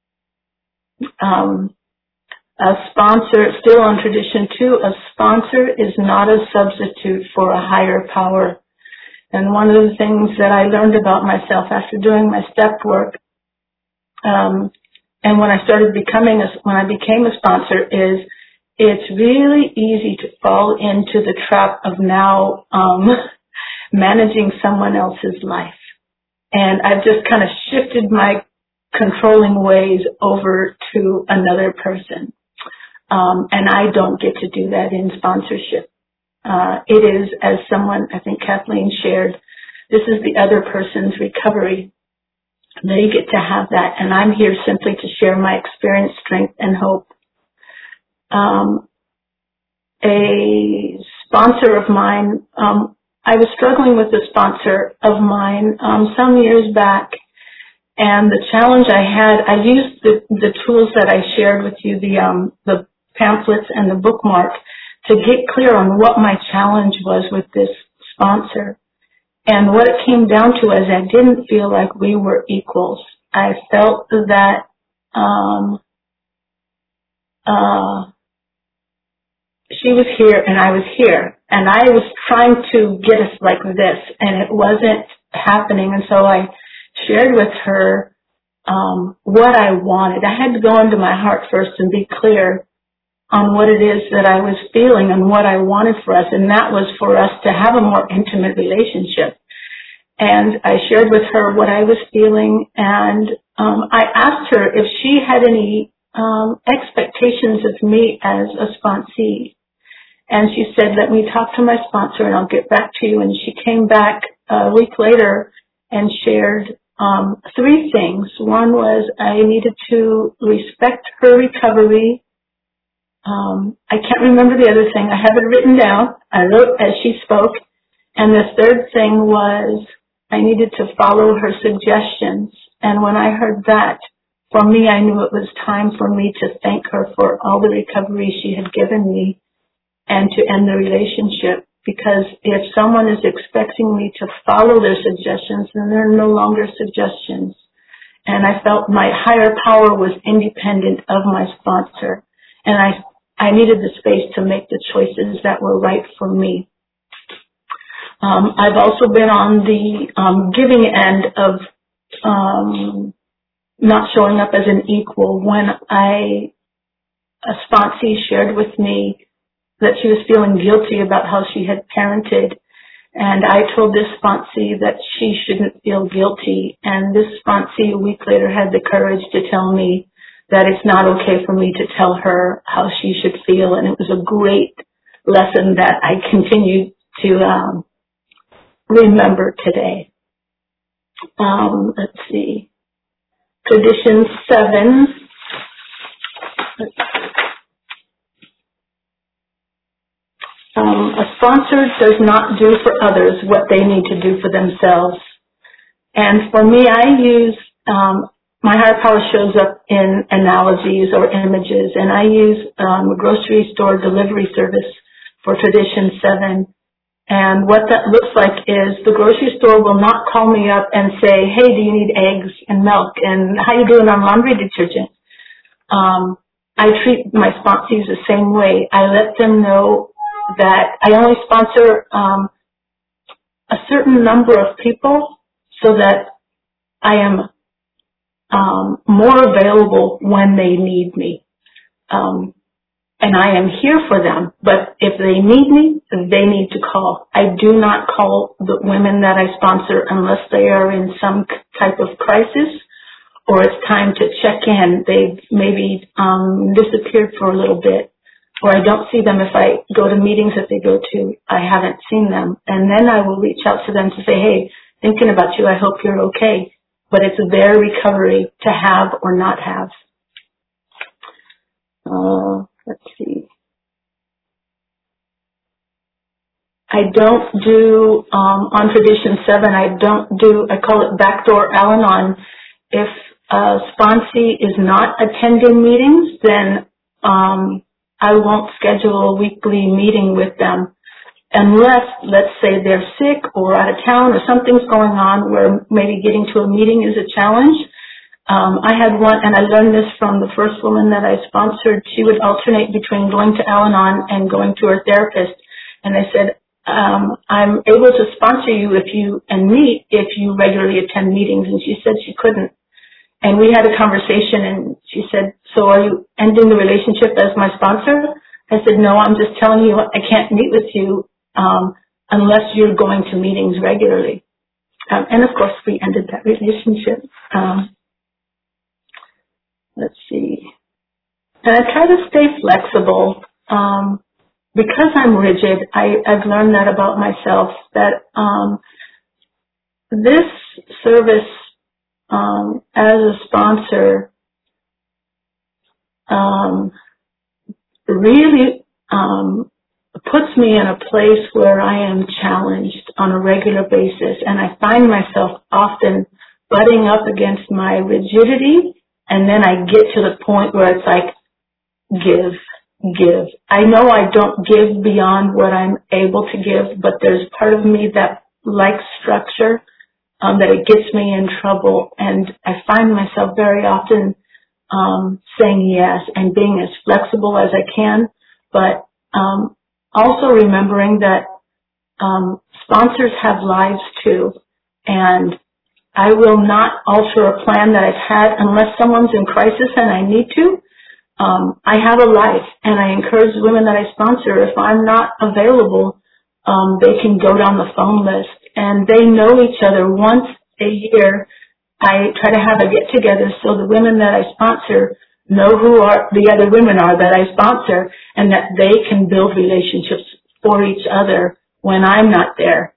Um, a sponsor, still on tradition two, a sponsor is not a substitute for a higher power. And one of the things that I learned about myself after doing my step work, um, and when I started becoming a, when I became a sponsor, is it's really easy to fall into the trap of now um, managing someone else's life. And I've just kind of shifted my controlling ways over to another person. Um, and I don't get to do that in sponsorship. Uh, it is, as someone, I think Kathleen shared, this is the other person's recovery. They get to have that, and I'm here simply to share my experience, strength, and hope. Um, a sponsor of mine, um, I was struggling with a sponsor of mine um, some years back, and the challenge I had, I used the, the tools that I shared with you, the, um, the pamphlets and the bookmark, to get clear on what my challenge was with this sponsor. And what it came down to is I didn't feel like we were equals. I felt that um, uh, she was here and I was here. And I was trying to get us like this, and it wasn't happening. And so I shared with her um, what I wanted. I had to go into my heart first and be clear on what it is that I was feeling and what I wanted for us, and that was for us to have a more intimate relationship. And I shared with her what I was feeling, and um, I asked her if she had any um, expectations of me as a sponsee. And she said, let me talk to my sponsor and I'll get back to you. And she came back a week later and shared um, three things. One was I needed to respect her recovery. Um, I can't remember the other thing. I have it written down. I wrote as she spoke. And the third thing was I needed to follow her suggestions. And when I heard that, for me, I knew it was time for me to thank her for all the recovery she had given me and to end the relationship. Because if someone is expecting me to follow their suggestions, then they're no longer suggestions. And I felt my higher power was independent of my sponsor. And I I needed the space to make the choices that were right for me. Um, I've also been on the um, giving end of um, not showing up as an equal. When I, a sponsee shared with me that she was feeling guilty about how she had parented, And I told this sponsee that she shouldn't feel guilty. And this sponsee a week later had the courage to tell me that it's not okay for me to tell her how she should feel. And it was a great lesson that I continue to um, remember today. Um, let's see. Tradition seven. Um, a sponsor does not do for others what they need to do for themselves. And for me, I use, um, my higher power shows up in analogies or images, and I use um, a grocery store delivery service for Tradition seven. And what that looks like is the grocery store will not call me up and say, hey, do you need eggs and milk, and how you doing on laundry detergent? Um, I treat my sponsees the same way. I let them know that I only sponsor um, a certain number of people so that I am um, more available when they need me. Um, and I am here for them, but if they need me, they need to call. I do not call the women that I sponsor unless they are in some type of crisis or it's time to check in. They've maybe um, disappeared for a little bit. Or I don't see them if I go to meetings that they go to. I haven't seen them. And then I will reach out to them to say, hey, thinking about you, I hope you're okay. But it's their recovery to have or not have. Uh, let's see. I don't do, um, on Tradition seven, I don't do, I call it backdoor Al-Anon. If a sponsee is not attending meetings, then um, I won't schedule a weekly meeting with them unless, let's say, they're sick or out of town or something's going on where maybe getting to a meeting is a challenge. Um, I had one, and I learned this from the first woman that I sponsored. She would alternate between going to Al-Anon and going to her therapist. And I said, um, I'm able to sponsor you if you and meet if you regularly attend meetings. And she said she couldn't. And we had a conversation, and she said, so are you ending the relationship as my sponsor? I said, no, I'm just telling you I can't meet with you um, unless you're going to meetings regularly. Um, and, of course, we ended that relationship. Um, let's see. And I try to stay flexible. Um, because I'm rigid, I, I've learned that about myself, that um, this service Um, as a sponsor, um, really um, puts me in a place where I am challenged on a regular basis, and I find myself often butting up against my rigidity, and then I get to the point where it's like, give, give. I know I don't give beyond what I'm able to give, but there's part of me that likes structure. Um, that it gets me in trouble, and I find myself very often um, saying yes and being as flexible as I can, but um, also remembering that um, sponsors have lives too, and I will not alter a plan that I've had unless someone's in crisis and I need to. Um, I have a life, and I encourage women that I sponsor, if I'm not available, um, they can go down the phone list. And they know each other. Once a year, I try to have a get-together so the women that I sponsor know who are the other women are that I sponsor, and that they can build relationships for each other when I'm not there.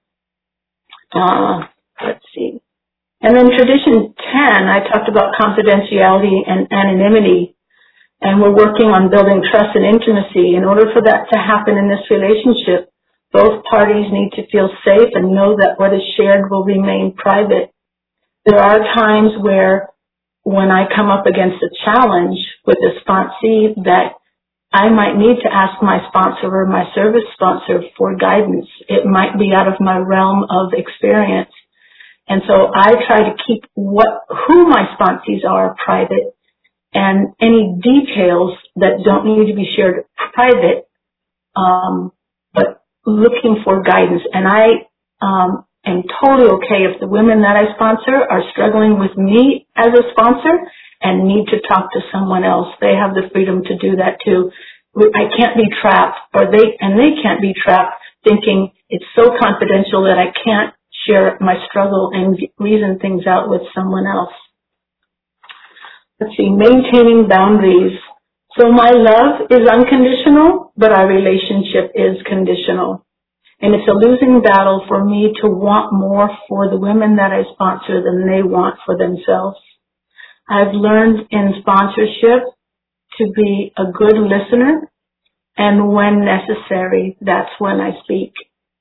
Uh, let's see. And then Tradition ten, I talked about confidentiality and anonymity, and we're working on building trust and intimacy. In order for that to happen in this relationship, both parties need to feel safe and know that what is shared will remain private. There are times where when I come up against a challenge with a sponsee that I might need to ask my sponsor or my service sponsor for guidance. It might be out of my realm of experience. And so I try to keep what who my sponsees are private, and any details that don't need to be shared private, um, but looking for guidance. And I um, am totally okay if the women that I sponsor are struggling with me as a sponsor and need to talk to someone else. They have the freedom to do that too. I can't be trapped, or they and they can't be trapped thinking it's so confidential that I can't share my struggle and reason things out with someone else. Let's see, maintaining boundaries. So my love is unconditional, but our relationship is conditional. And it's a losing battle for me to want more for the women that I sponsor than they want for themselves. I've learned in sponsorship to be a good listener, and when necessary, that's when I speak.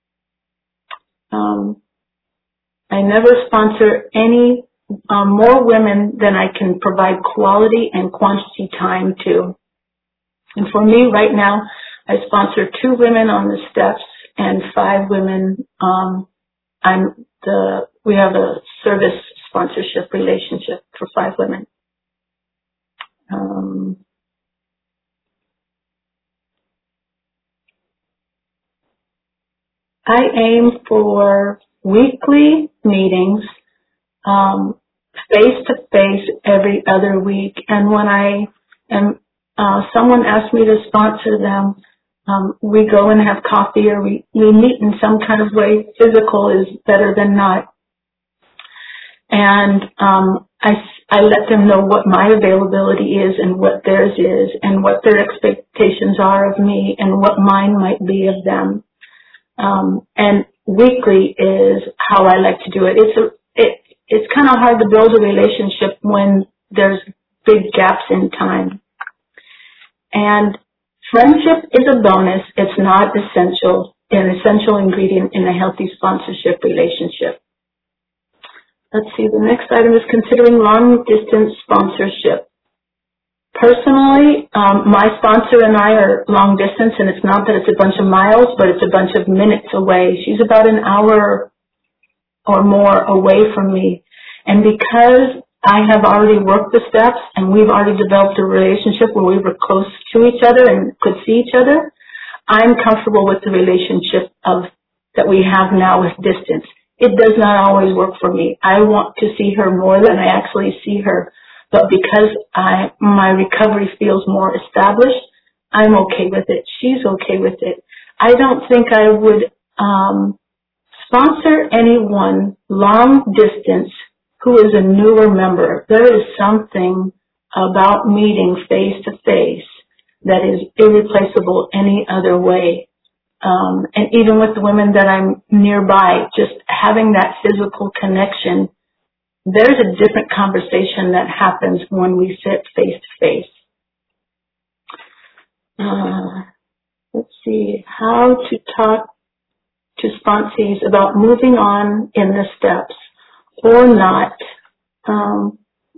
Um, I never sponsor any um, more women than I can provide quality and quantity time to. And for me right now, I sponsor two women on the steps and five women. Um, I'm the we have a service sponsorship relationship for five women. Um, I aim for weekly meetings, um, face to face every other week. And when I am, uh, someone asks me to sponsor them, um, we go and have coffee, or we, we meet in some kind of way. Physical is better than not. And um, I, I let them know what my availability is and what theirs is and what their expectations are of me and what mine might be of them. Um, and weekly is how I like to do it. It's a, it, it's kind of hard to build a relationship when there's big gaps in time. And friendship is a bonus. It's not essential, an essential ingredient in a healthy sponsorship relationship. Let's see, the next item is considering long-distance sponsorship. Personally, um, my sponsor and I are long distance, and it's not that it's a bunch of miles, but it's a bunch of minutes away. She's about an hour or more away from me. And because I have already worked the steps and we've already developed a relationship where we were close to each other and could see each other, I'm comfortable with the relationship of that we have now with distance. It does not always work for me. I want to see her more than I actually see her. But because I, my recovery feels more established, I'm okay with it. She's okay with it. I don't think I would um, sponsor anyone long distance who is a newer member. There is something about meeting face to face that is irreplaceable any other way. Um, and even with the women that I'm nearby, just having that physical connection, there's a different conversation that happens when we sit face to face. Uh, let's see, how to talk to sponsees about moving on in the steps or not. Um,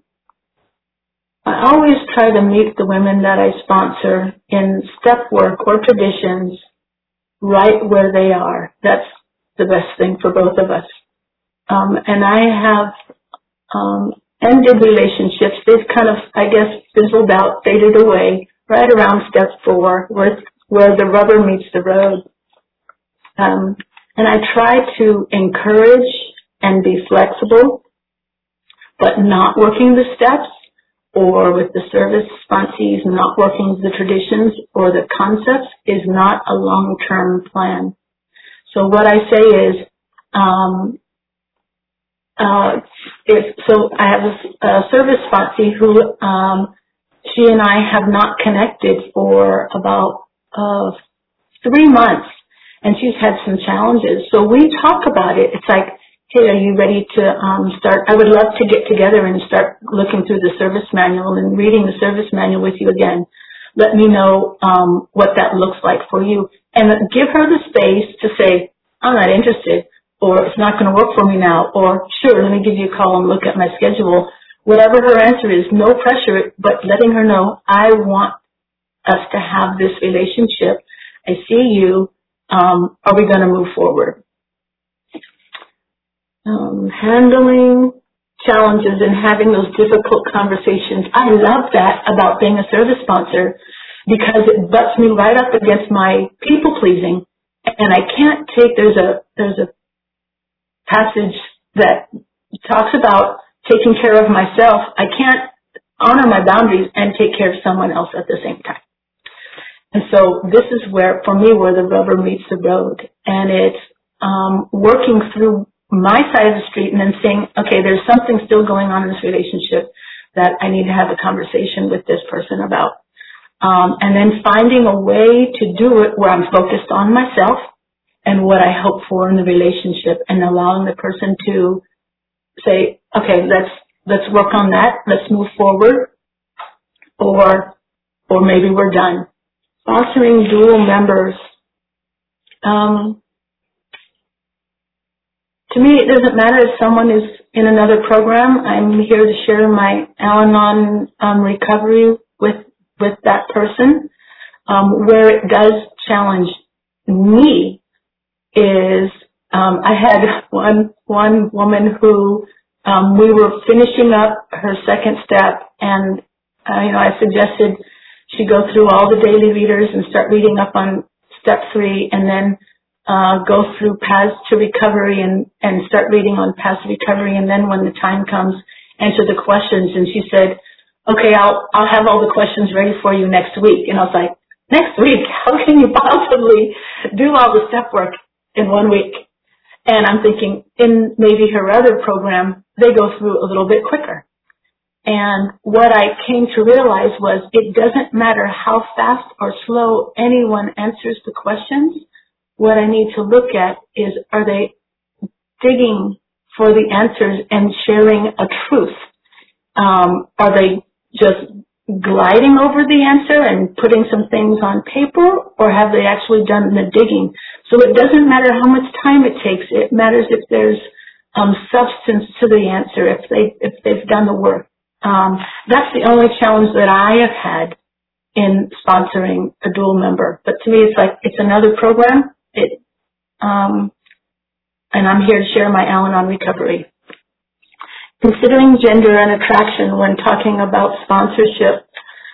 I always try to meet the women that I sponsor in step work or traditions right where they are. That's the best thing for both of us. Um, and I have um, ended relationships. They've kind of, I guess, fizzled out, faded away, right around step four, where, where the rubber meets the road. Um, and I try to encourage and be flexible, but not working the steps or with the service sponsees, not working the traditions or the concepts is not a long-term plan. So what I say is, um, uh, if, so I have a, a service sponsee who, um, she and I have not connected for about, uh, three months, and she's had some challenges. So we talk about it. It's like, hey, are you ready to um, start? I would love to get together and start looking through the service manual and reading the service manual with you again. Let me know um, what that looks like for you. And give her the space to say, I'm not interested, or it's not going to work for me now, or sure, let me give you a call and look at my schedule. Whatever her answer is, no pressure, but letting her know, I want us to have this relationship. I see you. Um, are we going to move forward? Um, handling challenges and having those difficult conversations. I love that about being a service sponsor because it butts me right up against my people pleasing, and I can't take. There's a there's a passage that talks about taking care of myself. I can't honor my boundaries and take care of someone else at the same time. And so this is where, for me, where the rubber meets the road, and it's um, working through my side of the street and then saying, okay, there's something still going on in this relationship that I need to have a conversation with this person about. Um, and then finding a way to do it where I'm focused on myself and what I hope for in the relationship, and allowing the person to say, okay, let's, let's work on that. Let's move forward, or, or maybe we're done. Sponsoring dual members. Um, to me, it doesn't matter if someone is in another program. I'm here to share my Al-Anon um, recovery with with that person. Um, where it does challenge me is um, I had one one woman who um, we were finishing up her second step, and uh, you know I suggested she go through all the daily readers and start reading up on step three, and then uh, go through Paths to Recovery and and start reading on Paths to Recovery, and then when the time comes, answer the questions. And she said, okay, I'll, I'll have all the questions ready for you next week. And I was like, next week? How can you possibly do all the step work in one week? And I'm thinking, in maybe her other program, they go through a little bit quicker. And what I came to realize was it doesn't matter how fast or slow anyone answers the questions. What I need to look at is, are they digging for the answers and sharing a truth? Um, are they just gliding over the answer and putting some things on paper, or have they actually done the digging? So it doesn't matter how much time it takes. It matters if there's um, substance to the answer, if they if they've done the work. Um, that's the only challenge that I have had in sponsoring a dual member. But to me, it's like it's another program. It um, and I'm here to share my Al-Anon recovery. Considering gender and attraction when talking about sponsorship,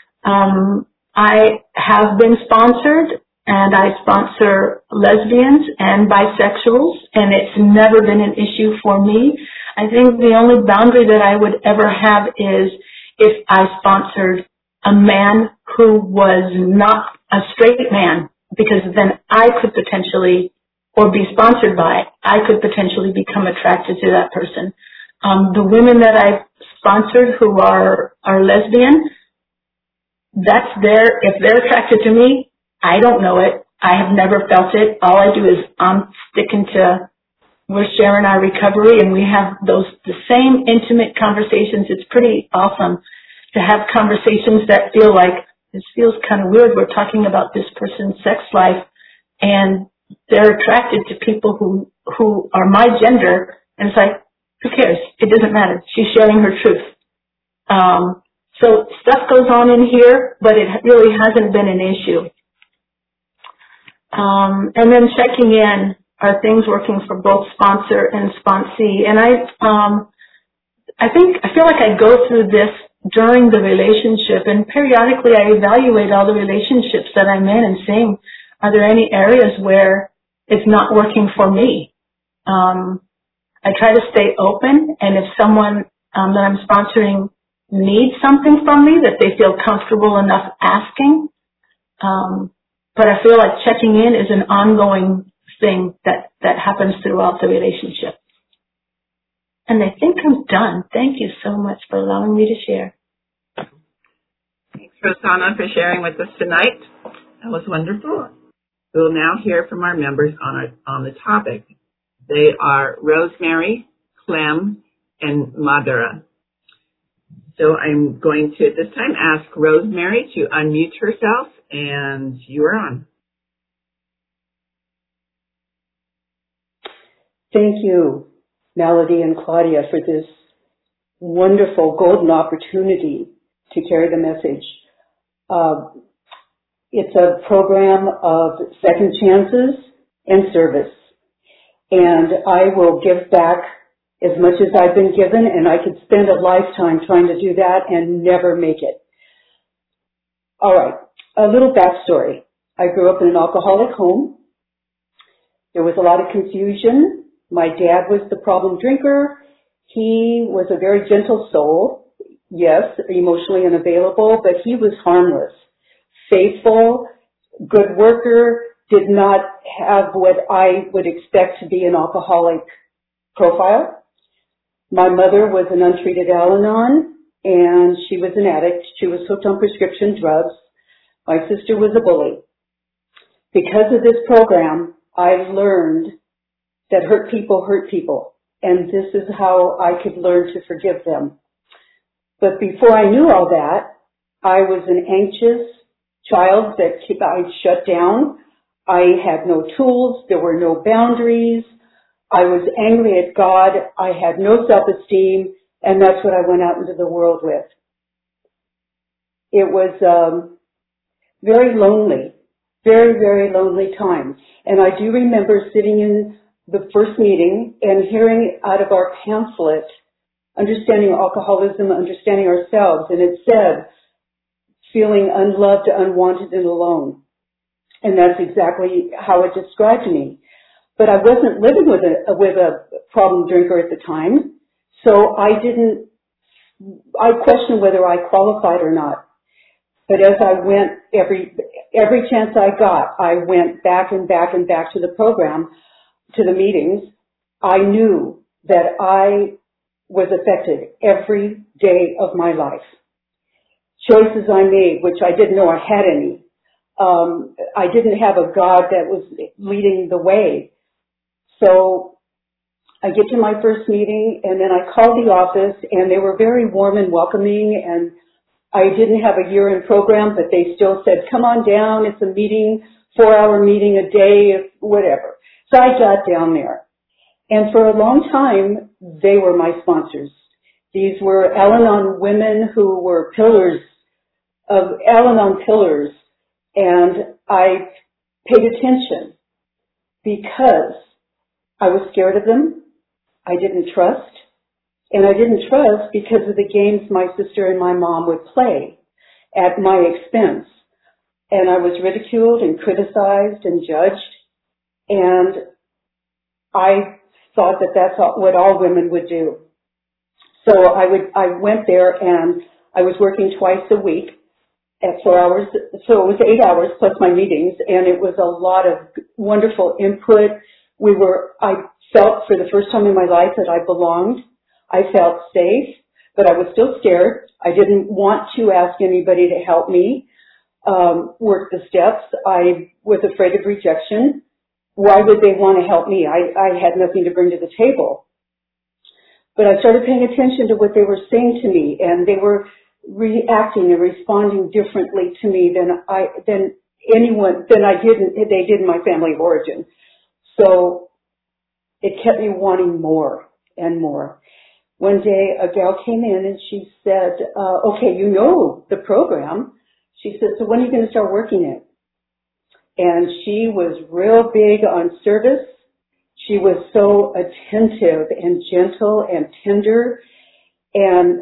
um, I have been sponsored, and I sponsor lesbians and bisexuals, and it's never been an issue for me. I think the only boundary that I would ever have is if I sponsored a man who was not a straight man, because then I could potentially, or be sponsored by, I could potentially become attracted to that person. Um, the women that I've sponsored who are, are lesbian, that's their, if they're attracted to me, I don't know it. I have never felt it. All I do is I'm sticking to, we're sharing our recovery, and we have those, the same intimate conversations. It's pretty awesome to have conversations that feel like, this feels kind of weird. We're talking about this person's sex life, and they're attracted to people who, who are my gender, and it's like, who cares? It doesn't matter. She's sharing her truth. Um, so stuff goes on in here, but it really hasn't been an issue. Um, and then checking in, are things working for both sponsor and sponsee? And I, um, I think, I feel like I go through this during the relationship, and periodically I evaluate all the relationships that I'm in and seeing, are there any areas where it's not working for me? Um, I try to stay open, and if someone um, that I'm sponsoring needs something from me, that they feel comfortable enough asking. Um, but I feel like checking in is an ongoing thing that, that happens throughout the relationship. And I think I'm done. Thank you so much for allowing me to share. Thanks, Rosanna, for sharing with us tonight. That was wonderful. We'll now hear from our members on, our, on the topic. They are Rosemary, Clem, and Madhura. So I'm going to, at this time, ask Rosemary to unmute herself, and you are on. Thank you, Melody and Claudia, for this wonderful golden opportunity to carry the message. Uh, it's a program of second chances and service. And I will give back as much as I've been given, and I could spend a lifetime trying to do that and never make it. All right, a little backstory. I grew up in an alcoholic home. There was a lot of confusion. My dad was the problem drinker. He was a very gentle soul, yes, emotionally unavailable, but he was harmless, faithful, good worker, did not have what I would expect to be an alcoholic profile. My mother was an untreated Al-Anon, and she was an addict. She was hooked on prescription drugs. My sister was a bully. Because of this program, I learned that hurt people hurt people, and this is how I could learn to forgive them. But before I knew all that, I was an anxious child that I shut down. I had no tools. There were no boundaries. I was angry at God. I had no self-esteem, and that's what I went out into the world with. It was um, very lonely, very, very lonely time. And I do remember sitting in the first meeting and hearing out of our pamphlet, Understanding Alcoholism, Understanding Ourselves, and it said, feeling unloved, unwanted, and alone. And that's exactly how it described me. But I wasn't living with a, with a problem drinker at the time, so I didn't, I questioned whether I qualified or not. But as I went, every, every chance I got, I went back and back and back to the program, to the meetings. I knew that I was affected every day of my life. Choices I made, which I didn't know I had any. Um, I didn't have a God that was leading the way. So I get to my first meeting, and then I called the office, and they were very warm and welcoming, and I didn't have a year in program, but they still said, come on down, it's a meeting, four-hour meeting a day, whatever. So I got down there. And for a long time, they were my sponsors. These were Al-Anon women who were pillars of Al-Anon pillars, and I paid attention because I was scared of them. I didn't trust. And I didn't trust because of the games my sister and my mom would play at my expense. And I was ridiculed and criticized and judged. And I thought that that's what all women would do. So I would, I went there, and I was working twice a week at four hours. So it was eight hours plus my meetings, and it was a lot of wonderful input. We were, I felt for the first time in my life that I belonged. I felt safe, but I was still scared. I didn't want to ask anybody to help me um, work the steps. I was afraid of rejection. Why would they want to help me? I, I had nothing to bring to the table. But I started paying attention to what they were saying to me, and they were reacting and responding differently to me than I than anyone than I did they did in my family of origin. So it kept me wanting more and more. One day, a gal came in and she said, uh, okay, you know the program. She said, so when are you going to start working it? And she was real big on service. She was so attentive and gentle and tender. And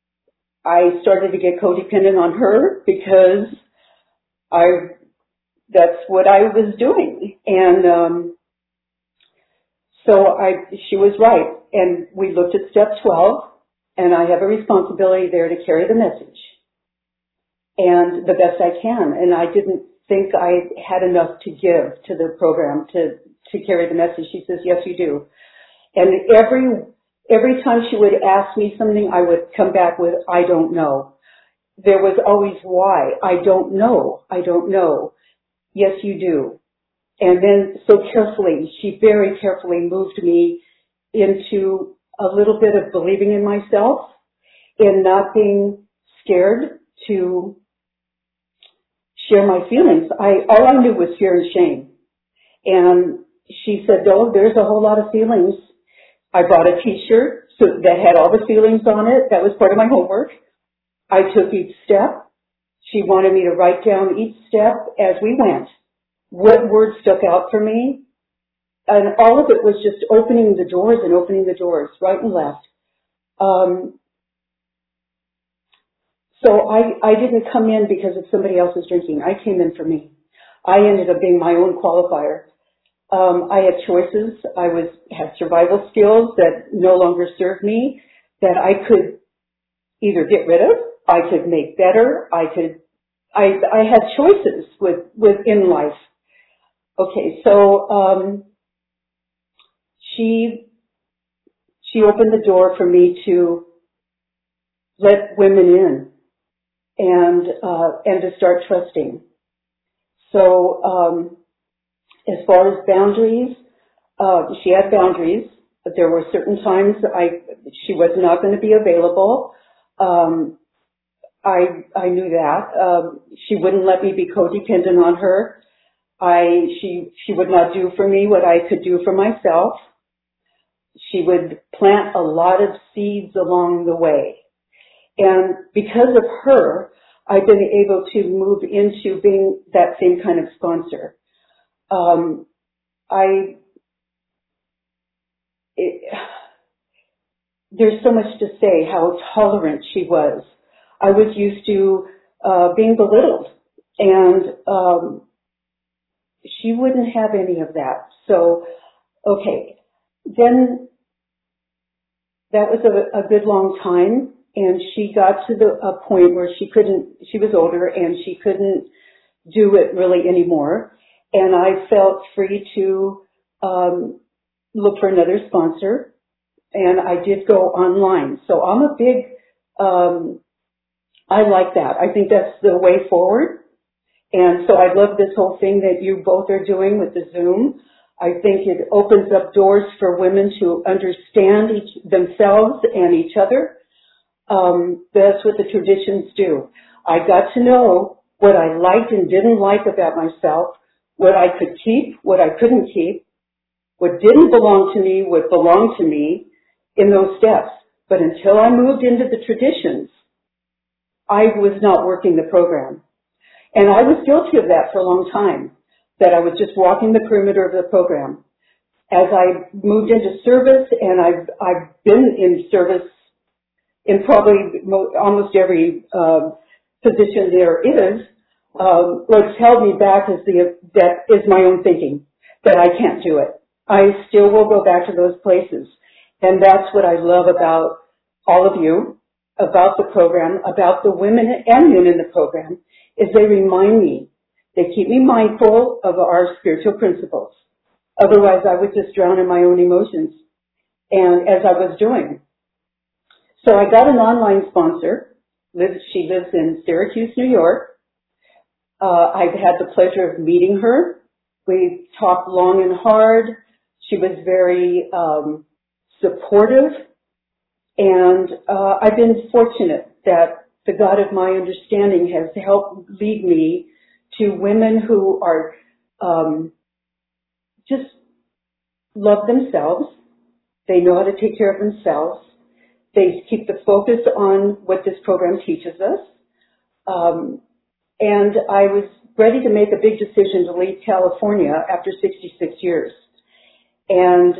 I started to get codependent on her because I, that's what I was doing. And, um, so I, she was right. And we looked at step twelve, and I have a responsibility there to carry the message, and the best I can. And I didn't think I had enough to give to the program to, to carry the message. She says, yes, you do. And every, every time she would ask me something, I would come back with, I don't know. There was always why. I don't know. I don't know. Yes, you do. And then so carefully, she very carefully moved me into a little bit of believing in myself, in not being scared to share my feelings. I, all I knew was fear and shame. And she said, oh, there's a whole lot of feelings. I brought a t-shirt so that had all the feelings on it. That was part of my homework. I took each step. She wanted me to write down each step as we went. What words stuck out for me? And all of it was just opening the doors and opening the doors, right and left. Um, so I, I didn't come in because of somebody else's drinking. I came in for me. I ended up being my own qualifier. Um, I had choices. I was had survival skills that no longer served me, that I could either get rid of, I could make better, I could. I, I had choices with within life. Okay, so um, she she opened the door for me to let women in and uh, and to start trusting. So um, as far as boundaries, uh, she had boundaries. But there were certain times I she was not going to be available. Um, I I knew that. Um, she wouldn't let me be codependent on her. I she she would not do for me what I could do for myself. She would plant a lot of seeds along the way. And because of her, I've been able to move into being that same kind of sponsor. Um, I it, there's so much to say how tolerant she was. I was used to uh, being belittled, and um, she wouldn't have any of that. So, okay, then that was a, a good long time, and she got to the a point where she couldn't. She was older, and she couldn't do it really anymore. And I felt free to um, look for another sponsor. And I did go online. So I'm a big, um, I like that. I think that's the way forward. And so I love this whole thing that you both are doing with the Zoom. I think it opens up doors for women to understand each, themselves and each other. Um, that's what the traditions do. I got to know what I liked and didn't like about myself, what I could keep, what I couldn't keep, what didn't belong to me, what belonged to me, in those steps. But until I moved into the traditions, I was not working the program. And I was guilty of that for a long time, that I was just walking the perimeter of the program. As I moved into service, and I've, I've been in service in probably mo- almost every uh, position there is, um, what's held me back is the, that is my own thinking, that I can't do it. I still will go back to those places. And that's what I love about all of you, about the program, about the women and men in the program, is they remind me, they keep me mindful of our spiritual principles. Otherwise, I would just drown in my own emotions, and as I was doing. So I got an online sponsor. Lives, she lives in Syracuse, New York. Uh, I've had the pleasure of meeting her. We talked long and hard. She was very um, supportive, and uh, I've been fortunate that the God of my understanding has helped lead me to women who are um, just love themselves. They know how to take care of themselves. They keep the focus on what this program teaches us. Um, and I was ready to make a big decision to leave California after sixty-six years. And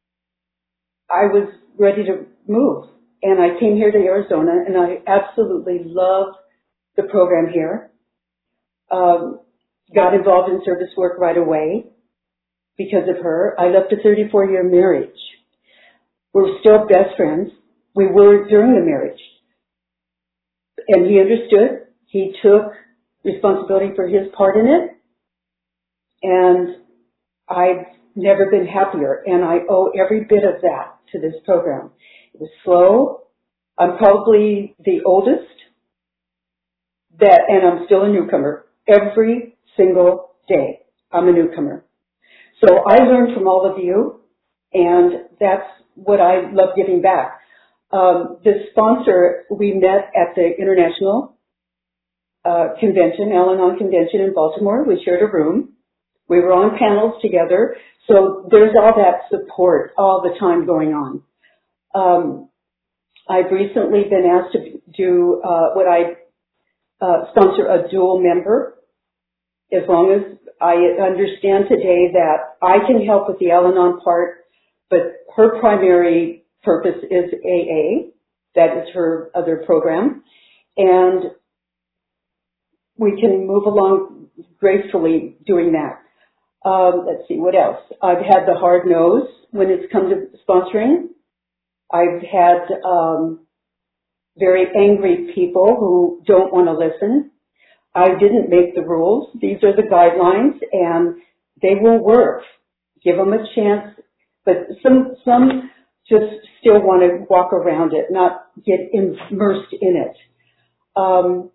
I was ready to move. And I came here to Arizona, and I absolutely loved the program here. Um, got involved in service work right away because of her. I left a thirty-four year marriage. We're still best friends. We were during the marriage. And he understood. He took responsibility for his part in it. And I've never been happier. And I owe every bit of that to this program. It was slow. I'm probably the oldest, that, and I'm still a newcomer. Every single day, I'm a newcomer. So I learned from all of you, and that's what I love giving back. Um, the sponsor, we met at the International uh, Convention, Al-Anon Convention in Baltimore. We shared a room. We were on panels together. So there's all that support all the time going on. Um, I've recently been asked to do uh, what I uh, sponsor a dual member, as long as I understand today that I can help with the Al-Anon part, but her primary purpose is A A. That is her other program. And we can move along gracefully doing that. Um, let's see, what else? I've had the hard nose when it's come to sponsoring. I've had um, very angry people who don't want to listen. I didn't make the rules. These are the guidelines, and they will work. Give them a chance. But some, some just still want to walk around it, not get immersed in it. Um,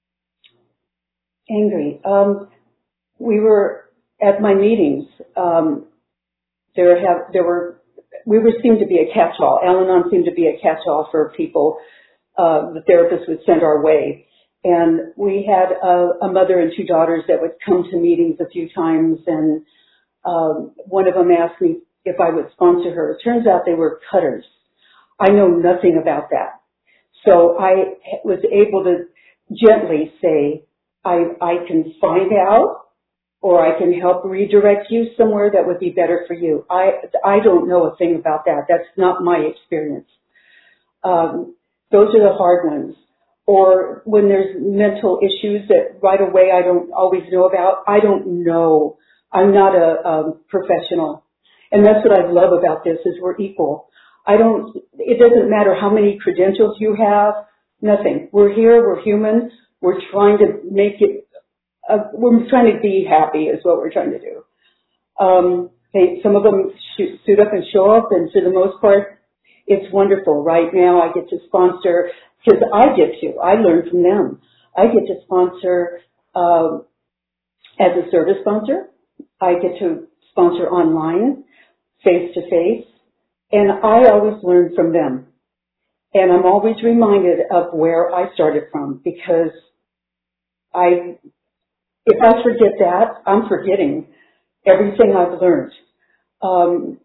angry. Um, we were at my meetings. Um, there have, there were, we were seemed to be a catch-all. Al-Anon seemed to be a catch-all for people uh, the therapist would send our way. And we had a, a mother and two daughters that would come to meetings a few times, and um, one of them asked me if I would sponsor her. It turns out they were cutters. I know nothing about that. So I was able to gently say, I, I can find out, or I can help redirect you somewhere that would be better for you. I, I don't know a thing about that. That's not my experience. Um, those are the hard ones. Or when there's mental issues that right away I don't always know about, I don't know. I'm not a, a professional. And that's what I love about this, is we're equal. I don't, it doesn't matter how many credentials you have, nothing. We're here, we're human, we're trying to make it, uh, we're trying to be happy is what we're trying to do. Um, they, some of them shoot, suit up and show up, and for the most part, it's wonderful. Right now I get to sponsor, because I get to, I learn from them. I get to sponsor uh, as a service sponsor. I get to sponsor online, face-to-face, and I always learn from them. And I'm always reminded of where I started from, because I, if I forget that, I'm forgetting everything I've learned. Um,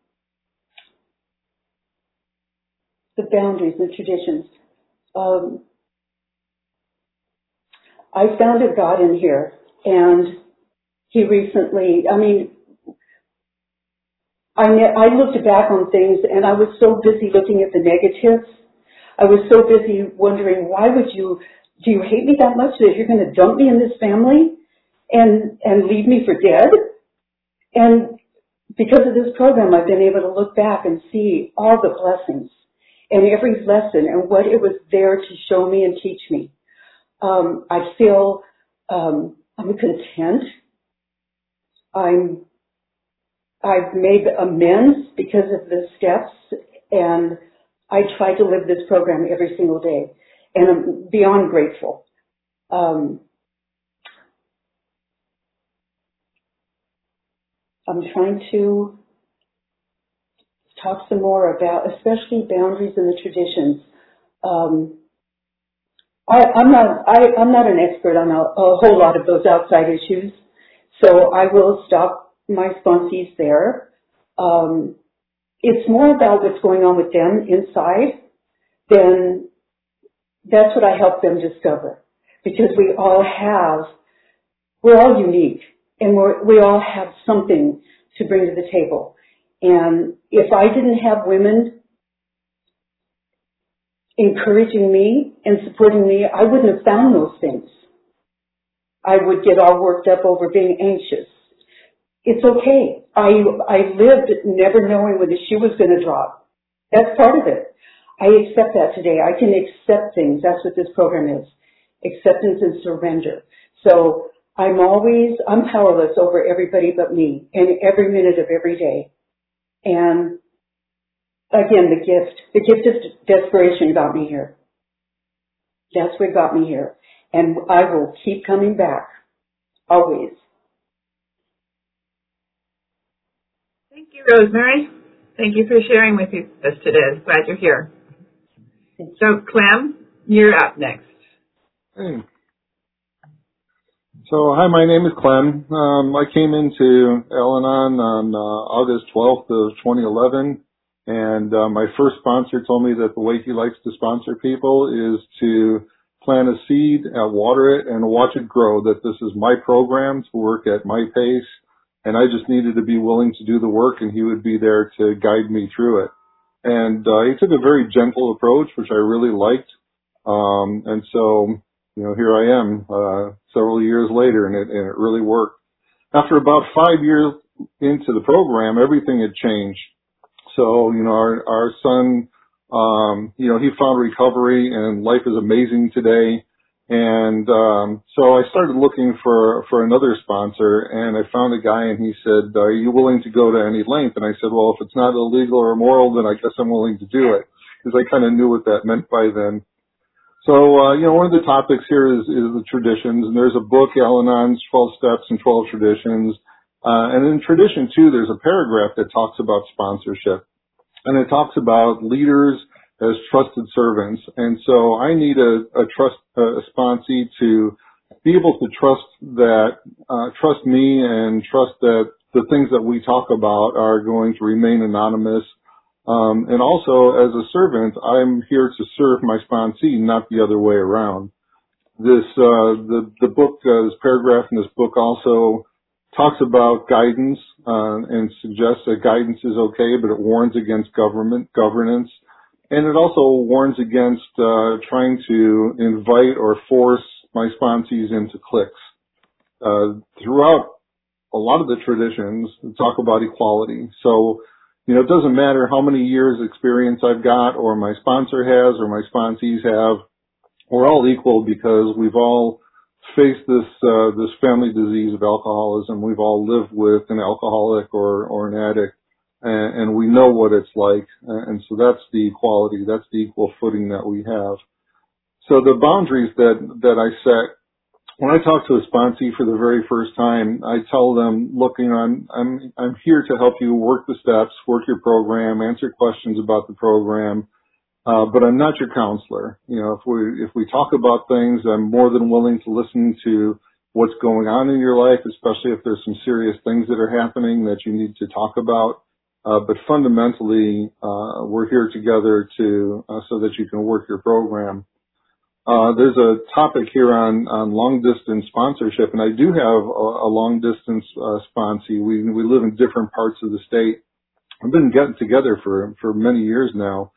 the boundaries, the traditions. Um, I found a God in here, and he recently, I mean, I, I looked back on things, and I was so busy looking at the negatives. I was so busy wondering, why would you, do you hate me that much that you're going to dump me in this family and, and leave me for dead? And because of this program, I've been able to look back and see all the blessings and every lesson and what it was there to show me and teach me. Um, I feel um, I'm content. I'm I've made amends because of the steps, and I try to live this program every single day, and I'm beyond grateful. Um, I'm trying to talk some more about, especially boundaries and the traditions. Um, I, I'm not I, I'm not an expert on a, a whole lot of those outside issues, so I will stop my sponsees there. Um, it's more about what's going on with them inside. Then that's what I help them discover, because we all have, we're all unique, and we're, we all have something to bring to the table. And if I didn't have women encouraging me and supporting me, I wouldn't have found those things. I would get all worked up over being anxious. It's okay. I I lived never knowing when the shoe was going to drop. That's part of it. I accept that today. I can accept things. That's what this program is. Acceptance and surrender. So I'm always, I'm powerless over everybody but me in every minute of every day. And again, the gift, the gift of desperation got me here. That's what got me here. And I will keep coming back. Always. Thank you, Rosemary. Thank you for sharing with us today. I'm glad you're here. So, Clem, you're up next. Hey. So, hi, my name is Clem. Um, I came into Al-Anon on uh, August twelfth of twenty eleven, and uh, my first sponsor told me that the way he likes to sponsor people is to plant a seed, uh, water it, and watch it grow, that this is my program to work at my pace, and I just needed to be willing to do the work, and he would be there to guide me through it. And uh, he took a very gentle approach, which I really liked. Um, and so, you know, here I am uh, several years later, and it, and it really worked. After about five years into the program, everything had changed. So, you know, our, our son, um, you know, he found recovery, and life is amazing today. And um, so I started looking for for another sponsor, and I found a guy, and he said, "Are you willing to go to any length?" And I said, "Well, if it's not illegal or immoral, then I guess I'm willing to do it," because I kind of knew what that meant by then. So, uh, you know, one of the topics here is, is the traditions, and there's a book, Al-Anon's twelve Steps and twelve Traditions, uh, and in Tradition two, there's a paragraph that talks about sponsorship, and it talks about leaders as trusted servants. And so I need a, a trust, a sponsee to be able to trust that, uh, trust me and trust that the things that we talk about are going to remain anonymous. Um, and also as a servant, I'm here to serve my sponsee, not the other way around. This, uh, the, the book, uh, this paragraph in this book also talks about guidance, uh, and suggests that guidance is okay, but it warns against government, governance. And it also warns against uh, trying to invite or force my sponsees into cliques. Uh, throughout a lot of the traditions, talk about equality. So, you know, it doesn't matter how many years experience I've got or my sponsor has or my sponsees have. We're all equal because we've all faced this uh, this family disease of alcoholism. We've all lived with an alcoholic or, or an addict. And, and we know what it's like, and so that's the equality, that's the equal footing that we have. So the boundaries that, that I set, when I talk to a sponsee for the very first time, I tell them, look, you know, I'm, I'm, I'm here to help you work the steps, work your program, answer questions about the program, uh, but I'm not your counselor. You know, if we, if we talk about things, I'm more than willing to listen to what's going on in your life, especially if there's some serious things that are happening that you need to talk about. Uh, but fundamentally, uh, we're here together to, uh, so that you can work your program. Uh, there's a topic here on, on long distance sponsorship, and I do have a, a long distance, uh, sponsee. We, we live in different parts of the state. We've been getting together for, for many years now.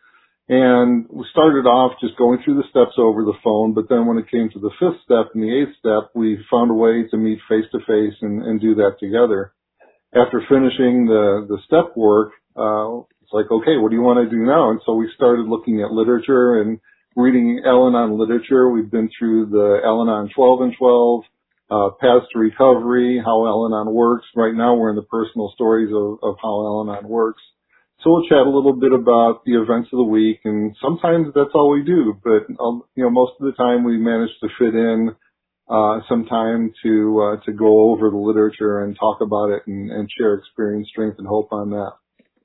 And we started off just going through the steps over the phone, but then when it came to the fifth step and the eighth step, we found a way to meet face to face and, and do that together. After finishing the, the step work, uh, it's like, okay, what do you want to do now? And so we started looking at literature and reading Al-Anon literature. We've been through the Al-Anon twelve and twelve, uh, Paths to Recovery, how Al-Anon works. Right now we're in the personal stories of, of how Al-Anon works. So we'll chat a little bit about the events of the week, and sometimes that's all we do, but, um, you know, most of the time we manage to fit in Uh, some time to, uh, to go over the literature and talk about it and, and share experience, strength, and hope on that.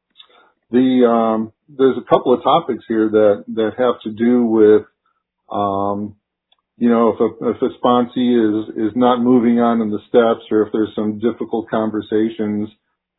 The, um, there's a couple of topics here that, that have to do with, um, you know, if a, if a sponsee is, is not moving on in the steps, or if there's some difficult conversations,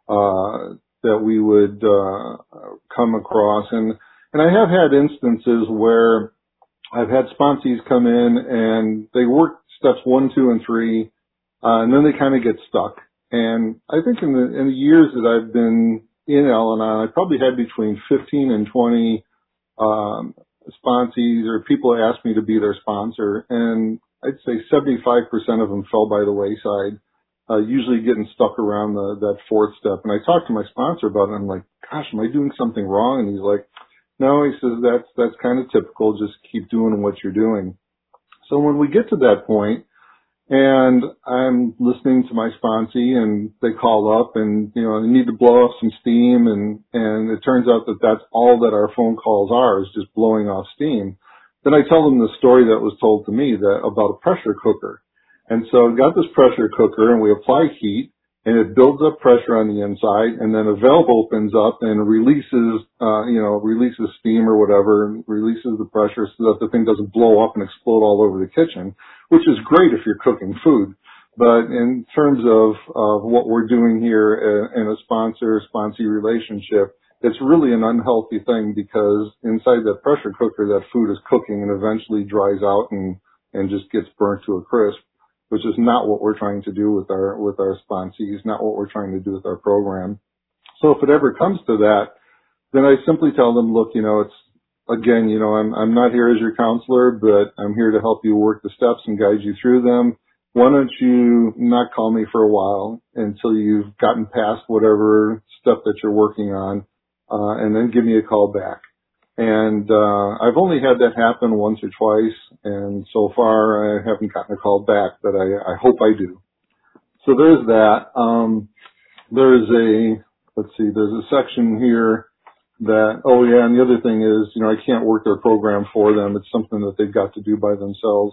uh, that we would, uh, come across. And, and I have had instances where I've had sponsees come in and they work steps one, two, and three, uh, and then they kind of get stuck. And I think in the, in the years that I've been in Al-Anon, I probably had between fifteen and twenty, um, sponsees or people asked me to be their sponsor. And I'd say seventy-five percent of them fell by the wayside, uh, usually getting stuck around the, that fourth step. And I talked to my sponsor about it, and I'm like, gosh, am I doing something wrong? And he's like, no, he says, that's, that's kind of typical. Just keep doing what you're doing. So when we get to that point and I'm listening to my sponsee and they call up and, you know, they need to blow off some steam, and, and it turns out that that's all that our phone calls are, is just blowing off steam, then I tell them the story that was told to me that about a pressure cooker. And so I've got this pressure cooker and we apply heat and it builds up pressure on the inside, and then a valve opens up and releases, uh, you know, releases steam or whatever, and releases the pressure so that the thing doesn't blow up and explode all over the kitchen, which is great if you're cooking food. But in terms of, of what we're doing here in a sponsor-sponsee relationship, it's really an unhealthy thing, because inside that pressure cooker, that food is cooking and eventually dries out and, and just gets burnt to a crisp, which is not what we're trying to do with our, with our sponsees, not what we're trying to do with our program. So if it ever comes to that, then I simply tell them, look, you know, it's, again, you know, I'm, I'm not here as your counselor, but I'm here to help you work the steps and guide you through them. Why don't you not call me for a while until you've gotten past whatever step that you're working on, uh, and then give me a call back. And uh, I've only had that happen once or twice, and so far I haven't gotten a call back, but I, I hope I do. So there's that. Um, there's a, let's see, there's a section here that, oh yeah, and the other thing is, you know, I can't work their program for them. It's something that they've got to do by themselves.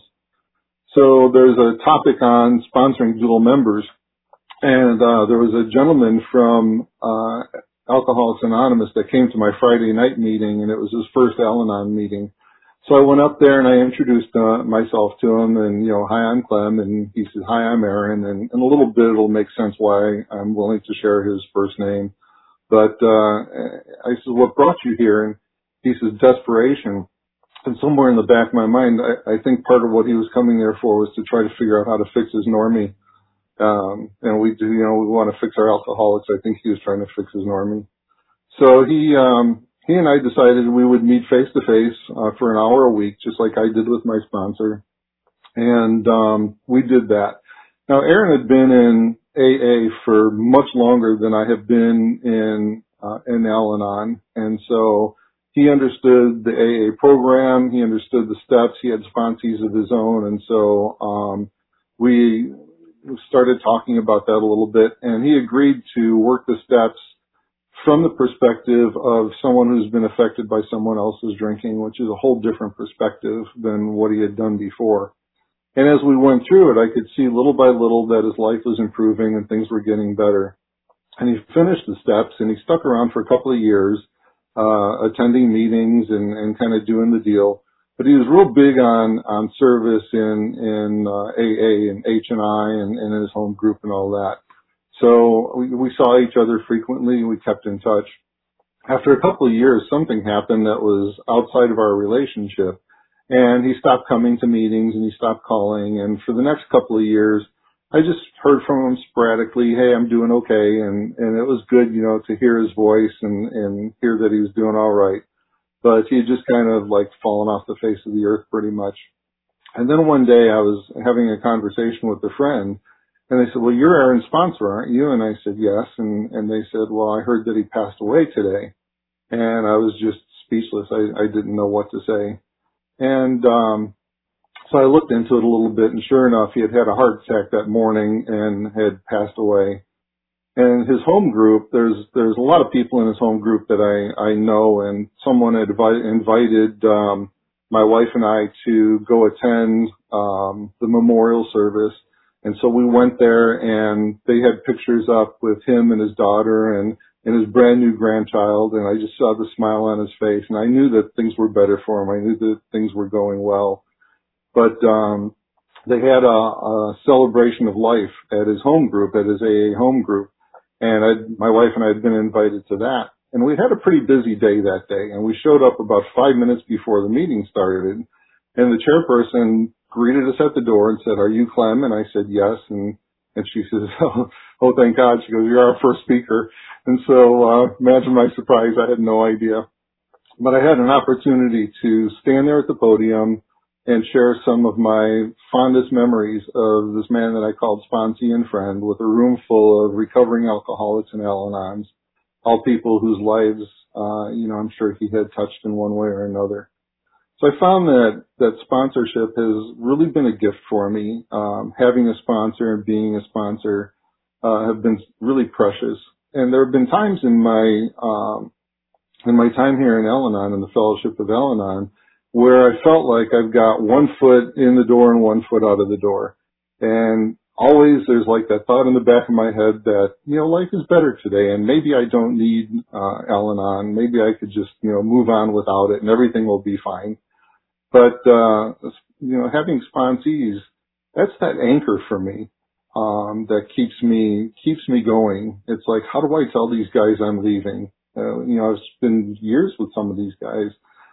So there's a topic on sponsoring dual members, and uh, there was a gentleman from uh, Alcoholics Anonymous that came to my Friday night meeting, and it was his first Al-Anon meeting. So I went up there and I introduced uh, myself to him, and, you know, hi, I'm Clem, and he says, hi, I'm Aaron, and in a little bit it'll make sense why I'm willing to share his first name. But uh, I said, what brought you here? And he says, desperation. And somewhere in the back of my mind, I, I think part of what he was coming there for was to try to figure out how to fix his normie. Um, and we do, you know, we want to fix our alcoholics. I think he was trying to fix his normie. So he, um, he and I decided we would meet face to face, uh, for an hour a week, just like I did with my sponsor. And, um, we did that. Now, Aaron had been in A A for much longer than I have been in, uh, in Al-Anon. And so he understood the A A program. He understood the steps. He had sponsees of his own. And so, um, we started talking about that a little bit, and he agreed to work the steps from the perspective of someone who's been affected by someone else's drinking, which is a whole different perspective than what he had done before. And as we went through it, I could see little by little that his life was improving and things were getting better. And he finished the steps, and he stuck around for a couple of years, uh, attending meetings and, and kind of doing the deal. But he was real big on, on service in, in, uh, A A and H and I and, and in his home group and all that. So we, we saw each other frequently. We kept in touch. After a couple of years, something happened that was outside of our relationship, and he stopped coming to meetings and he stopped calling. And for the next couple of years, I just heard from him sporadically, hey, I'm doing okay. And, and it was good, you know, to hear his voice and, and hear that he was doing all right. But he had just kind of like fallen off the face of the earth pretty much. And then one day I was having a conversation with a friend, and they said, well, you're Aaron's sponsor, aren't you? And I said, yes. And, and they said, well, I heard that he passed away today. And I was just speechless. I, I didn't know what to say. And, um, so I looked into it a little bit, and sure enough, he had had a heart attack that morning and had passed away. And his home group, there's, there's a lot of people in his home group that I, I know, and someone had invi- invited, um, my wife and I to go attend, um, the memorial service. And so we went there, and they had pictures up with him and his daughter and, and his brand new grandchild. And I just saw the smile on his face, and I knew that things were better for him. I knew that things were going well. But, um, they had a, a celebration of life at his home group, at his A A home group. And I'd, my wife and I had been invited to that. And we had a pretty busy day that day. And we showed up about five minutes before the meeting started. And the chairperson greeted us at the door and said, are you Clem? And I said, yes. And, and she says, oh, oh, thank God. She goes, you're our first speaker. And so, uh, imagine my surprise. I had no idea. But I had an opportunity to stand there at the podium and share some of my fondest memories of this man that I called sponsee and friend, with a room full of recovering alcoholics and Al-Anons, all people whose lives, uh, you know, I'm sure he had touched in one way or another. So I found that, that sponsorship has really been a gift for me. Um, having a sponsor and being a sponsor, uh, have been really precious. And there have been times in my, um, in my time here in Al-Anon, in the Fellowship of Al-Anon, where I felt like I've got one foot in the door and one foot out of the door. And always there's like that thought in the back of my head that, you know, life is better today, and maybe I don't need, uh, Al-Anon. Maybe I could just, you know, move on without it and everything will be fine. But, uh, you know, having sponsees, that's that anchor for me, um, that keeps me, keeps me going. It's like, how do I tell these guys I'm leaving? Uh, you know, I've spent years with some of these guys.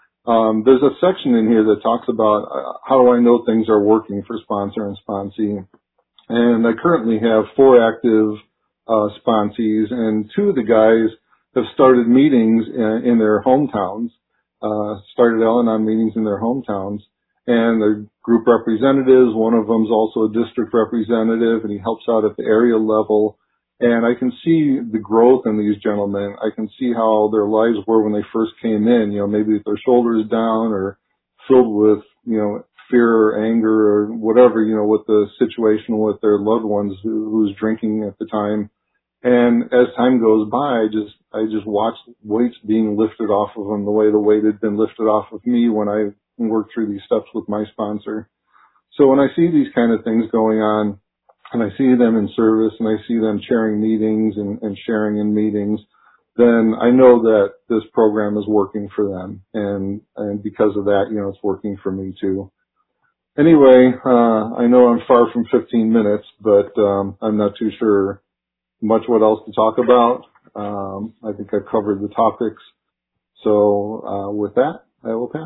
Um, there's a section in here that talks about uh, how do I know things are working for sponsor and sponsee. And I currently have four active, uh, sponsees, and two of the guys have started meetings in, in their hometowns. Uh, started Al-Anon meetings in their hometowns, and they're group representatives. One of them's also a district representative, and he helps out at the area level. And I can see the growth in these gentlemen. I can see how their lives were when they first came in, you know, maybe with their shoulders down or filled with, you know, fear or anger or whatever, you know, with the situation with their loved ones who, who's drinking at the time. And as time goes by, I just, I just watched weights being lifted off of them the way the weight had been lifted off of me when I worked through these steps with my sponsor. So when I see these kind of things going on, and I see them in service, and I see them chairing meetings and, and sharing in meetings, then I know that this program is working for them. And, and because of that, you know, it's working for me too. Anyway, uh, I know I'm far from fifteen minutes, but, um, I'm not too sure much what else to talk about. Um, I think I covered the topics. So, uh, with that, I will pass.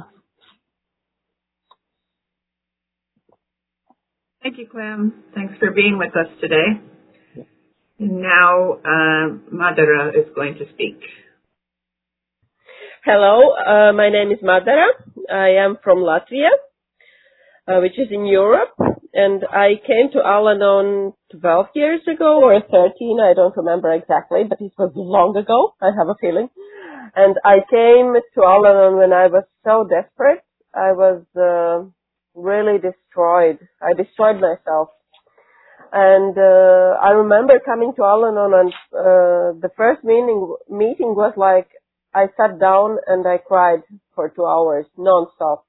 Thank you, Clem. Thanks for being with us today. And now, uh, Madara is going to speak. Hello, uh, my name is Madara. I am from Latvia, uh, which is in Europe, and I came to Al-Anon twelve years ago or thirteen, I don't remember exactly, but it was long ago, I have a feeling. And I came to Al-Anon when I was so desperate. I was uh, really destroyed. I destroyed myself. And uh, I remember coming to Al-Anon, and uh, the first meeting, meeting was like, I sat down and I cried for two hours, non-stop.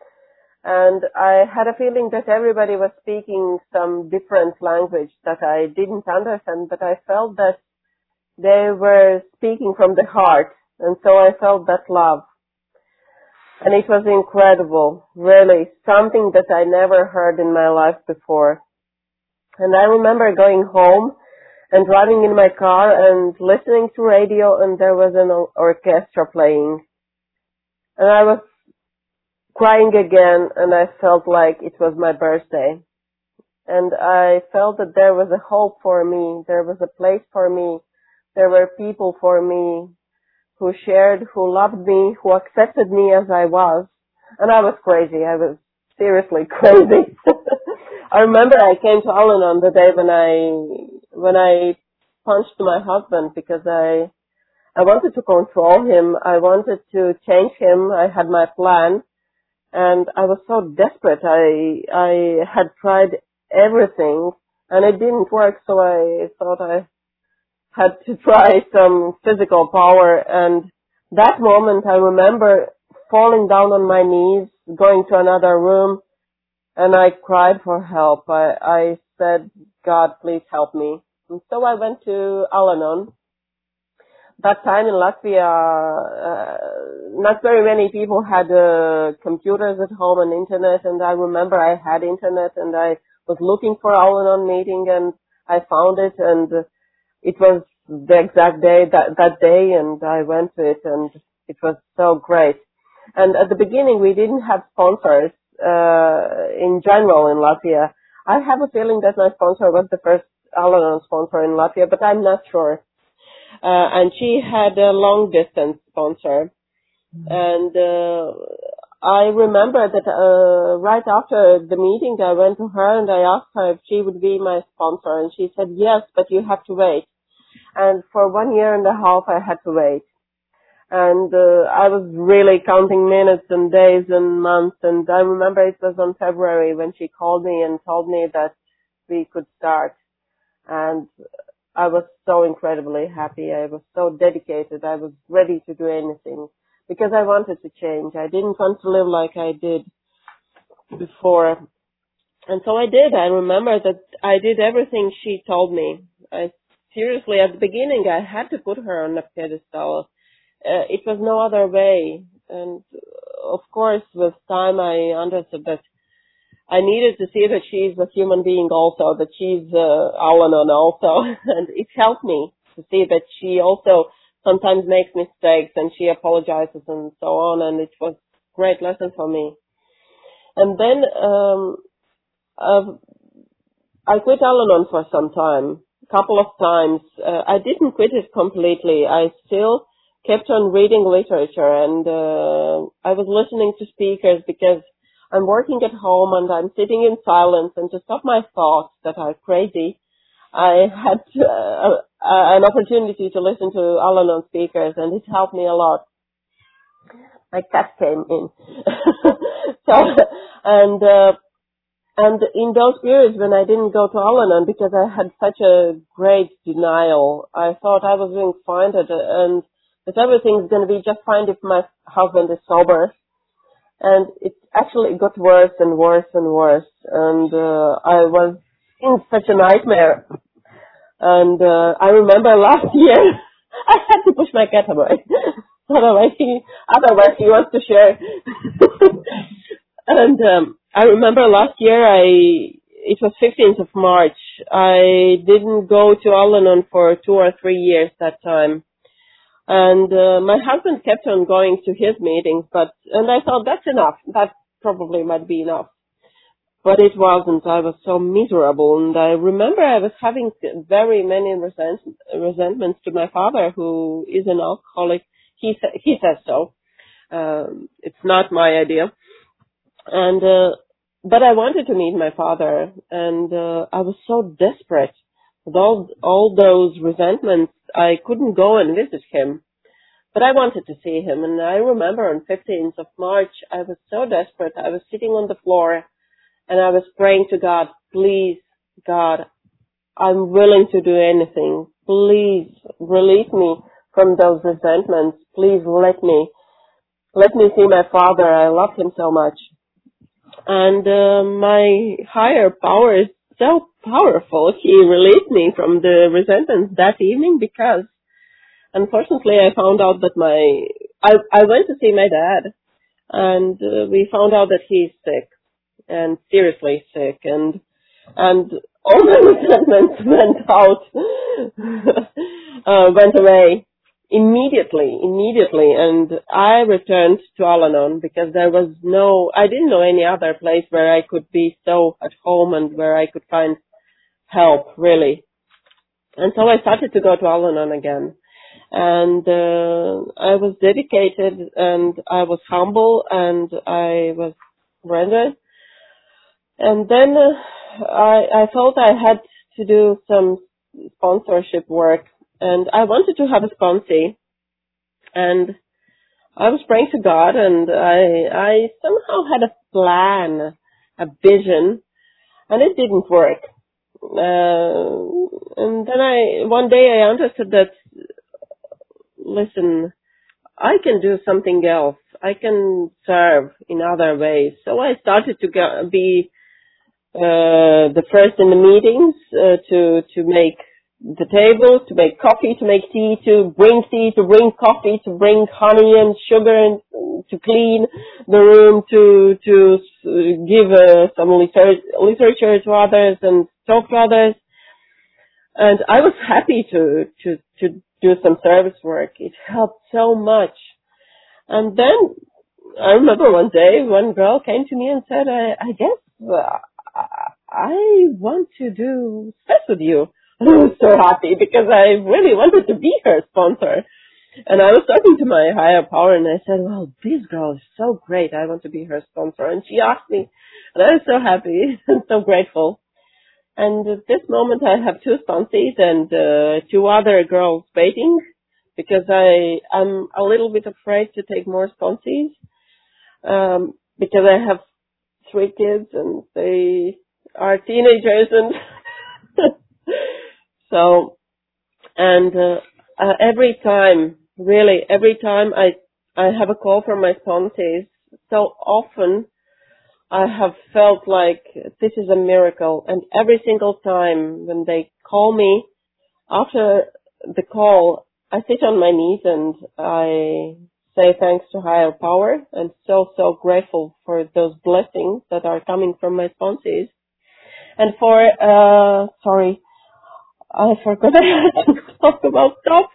And I had a feeling that everybody was speaking some different language that I didn't understand, but I felt that they were speaking from the heart. And so I felt that love. And it was incredible, really, something that I never heard in my life before. And I remember going home and driving in my car and listening to radio, and there was an orchestra playing. And I was crying again, and I felt like it was my birthday. And I felt that there was a hope for me, there was a place for me, there were people for me who shared, who loved me, who accepted me as I was. And I was crazy. I was seriously crazy. I remember I came to Al-Anon the day when I, when I punched my husband because I, I wanted to control him. I wanted to change him. I had my plan. And I was so desperate. I, I had tried everything and it didn't work. So I thought I had to try some physical power, and that moment I remember falling down on my knees, going to another room, and I cried for help. I, I said, God, please help me. And so I went to Al-Anon. That time in Latvia, uh, not very many people had uh, computers at home and internet, and I remember I had internet and I was looking for Al-Anon meeting, and I found it, and it was the exact day, that, that day, and I went to it, and it was so great. And at the beginning, we didn't have sponsors uh, in general in Latvia. I have a feeling that my sponsor was the first Al-Anon sponsor in Latvia, but I'm not sure. Uh, and she had a long-distance sponsor. Mm-hmm. And uh, I remember that uh, right after the meeting, I went to her and I asked her if she would be my sponsor. And she said, yes, but you have to wait. And for one year and a half, I had to wait. And uh, I was really counting minutes and days and months. And I remember it was on February when she called me and told me that we could start. And I was so incredibly happy. I was so dedicated. I was ready to do anything because I wanted to change. I didn't want to live like I did before. And so I did. I remember that I did everything she told me. I seriously, at the beginning, I had to put her on a pedestal. Uh, it was no other way. And of course, with time, I understood that I needed to see that she's a human being also, that she's uh, Al-Anon also. And it helped me to see that she also sometimes makes mistakes and she apologizes and so on. And it was a great lesson for me. And then um, uh, I quit Al-Anon for some time, a couple of times. Uh, I didn't quit it completely. I still kept on reading literature, and uh, I was listening to speakers because I'm working at home and I'm sitting in silence, and to stop my thoughts that are crazy, I had uh, an opportunity to listen to Al-Anon speakers, and it helped me a lot. My cat came in. so, and, uh, and in those periods when I didn't go to Al-Anon because I had such a great denial, I thought I was doing fine and that everything's going to be just fine if my husband is sober. And it actually got worse and worse and worse. And, uh, I was in such a nightmare. And, uh, I remember last year, I had to push my cat away. Otherwise he, otherwise he wants to share. And, um, I remember last year I, it was fifteenth of March. I didn't go to Al-Anon for two or three years that time. And, uh, my husband kept on going to his meetings, but, and I thought that's enough. That probably might be enough. But it wasn't. I was so miserable. And I remember I was having very many resent, resentments to my father, who is an alcoholic. He, sa- he says so. Um, it's not my idea. And, uh, but I wanted to meet my father, and, uh, I was so desperate. With all, all those resentments, I couldn't go and visit him. But I wanted to see him, and I remember on fifteenth of March, I was so desperate. I was sitting on the floor, and I was praying to God, please, God, I'm willing to do anything. Please release me from those resentments. Please let me, let me see my father. I love him so much. And uh, my higher power is so powerful. He released me from the resentment that evening because, unfortunately, I found out that my I I went to see my dad, and uh, we found out that he's sick, and seriously sick, and and all my resentments went out, uh, went away. Immediately, immediately, and I returned to Al-Anon because there was no, I didn't know any other place where I could be so at home and where I could find help, really. And so I started to go to Al-Anon again. And uh, I was dedicated, and I was humble, and I was surrendered. And then uh, I, I thought I had to do some sponsorship work. And I wanted to have a sponsee, and I was praying to God, and I, I somehow had a plan, a vision, and it didn't work. Uh, and then I, one day I understood that, listen, I can do something else. I can serve in other ways. So I started to go, be uh, the first in the meetings uh, to to make the tables, to make coffee, to make tea, to bring tea, to bring coffee, to bring honey and sugar, and to clean the room, to to give uh, some literature, literature to others and talk to others. And I was happy to to to do some service work. It helped so much. And then I remember one day one girl came to me and said, I, I guess uh, I want to do sex with you. I was so happy because I really wanted to be her sponsor. And I was talking to my higher power, and I said, well, this girl is so great. I want to be her sponsor. And she asked me, and I was so happy and so grateful. And at this moment, I have two sponsees and uh, two other girls waiting because I, I'm a little bit afraid to take more sponsees um, because I have three kids and they are teenagers and so, and uh, uh, every time, really, every time I I have a call from my sponsees, so often I have felt like this is a miracle. And every single time when they call me, after the call, I sit on my knees and I say thanks to higher power, and so, so grateful for those blessings that are coming from my sponsees. And for, uh, sorry, I forgot I had to talk about stuff.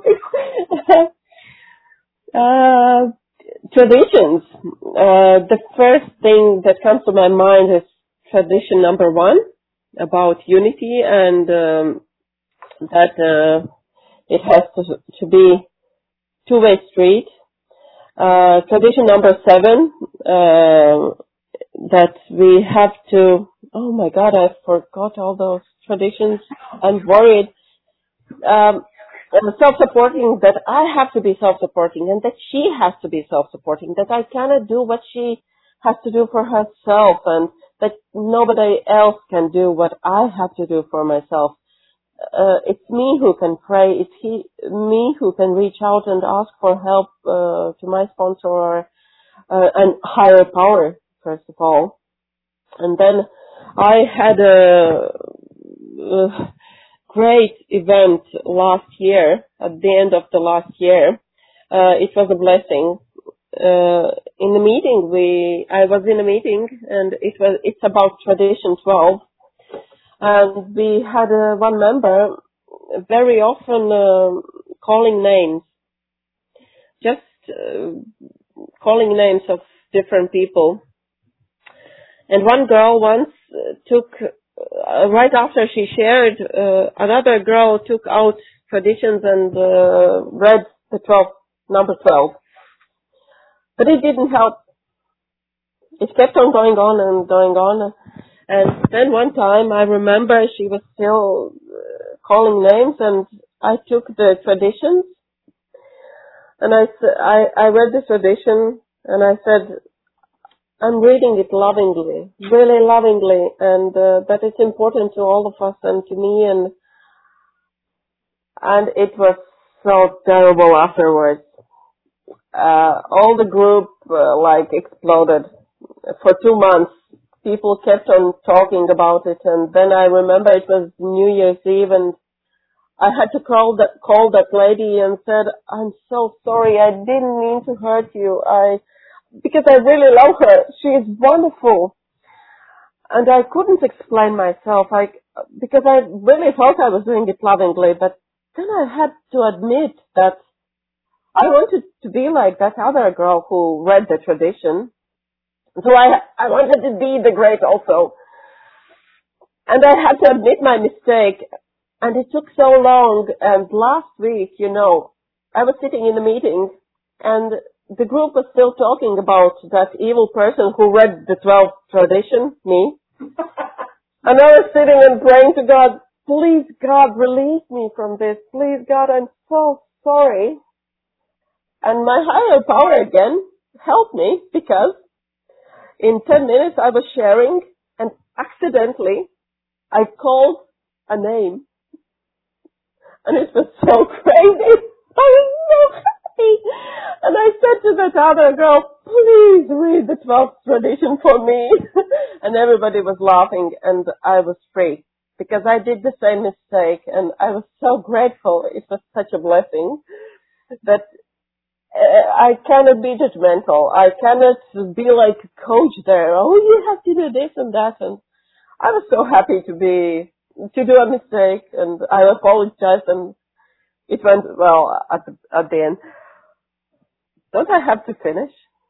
uh, traditions. Uh, the first thing that comes to my mind is tradition number one about unity, and um, that uh, it has to, to be two-way street. Uh, tradition number seven, uh, that we have to oh my God, I forgot all those traditions. I'm worried. Um, self-supporting, that I have to be self-supporting and that she has to be self-supporting, that I cannot do what she has to do for herself and that nobody else can do what I have to do for myself. Uh, it's me who can pray. It's he, me who can reach out and ask for help uh, to my sponsor or uh, and higher power, first of all. And then I had a, a great event last year, at the end of the last year. Uh, it was a blessing. Uh, in the meeting, we I was in a meeting, and it was it's about Tradition twelve. And we had uh, one member very often uh, calling names, just uh, calling names of different people. And one girl once uh, took, uh, right after she shared, uh, another girl took out Traditions and uh, read the twelve, number twelve. But it didn't help. It kept on going on and going on. And then one time I remember she was still uh, calling names, and I took the Traditions and I, I, I read the tradition and I said, I'm reading it lovingly, really lovingly, and uh, that it's important to all of us and to me, and and it was so terrible afterwards. Uh, all the group uh, like exploded for two months. People kept on talking about it, and then I remember it was New Year's Eve, and I had to call that call that lady and said, "I'm so sorry. I didn't mean to hurt you. I because I really love her. She is wonderful." And I couldn't explain myself, I because I really thought I was doing it lovingly, but then I had to admit that I wanted to be like that other girl who read the tradition. So I, I wanted to be the great also. And I had to admit my mistake. And it took so long. And last week, you know, I was sitting in a meeting and the group was still talking about that evil person who read the twelfth tradition, me. And I was sitting and praying to God, please God, release me from this. Please God, I'm so sorry. And my higher power again helped me because in ten minutes I was sharing and accidentally I called a name. And it was so crazy. I was so happy. And I said to that other girl, please read the twelfth tradition for me. And everybody was laughing and I was free because I did the same mistake and I was so grateful. It was such a blessing that I cannot be judgmental. I cannot be like a coach there. Oh, you have to do this and that. And I was so happy to be, to do a mistake, and I apologized, and it went well at the, at the end. Don't I have to finish?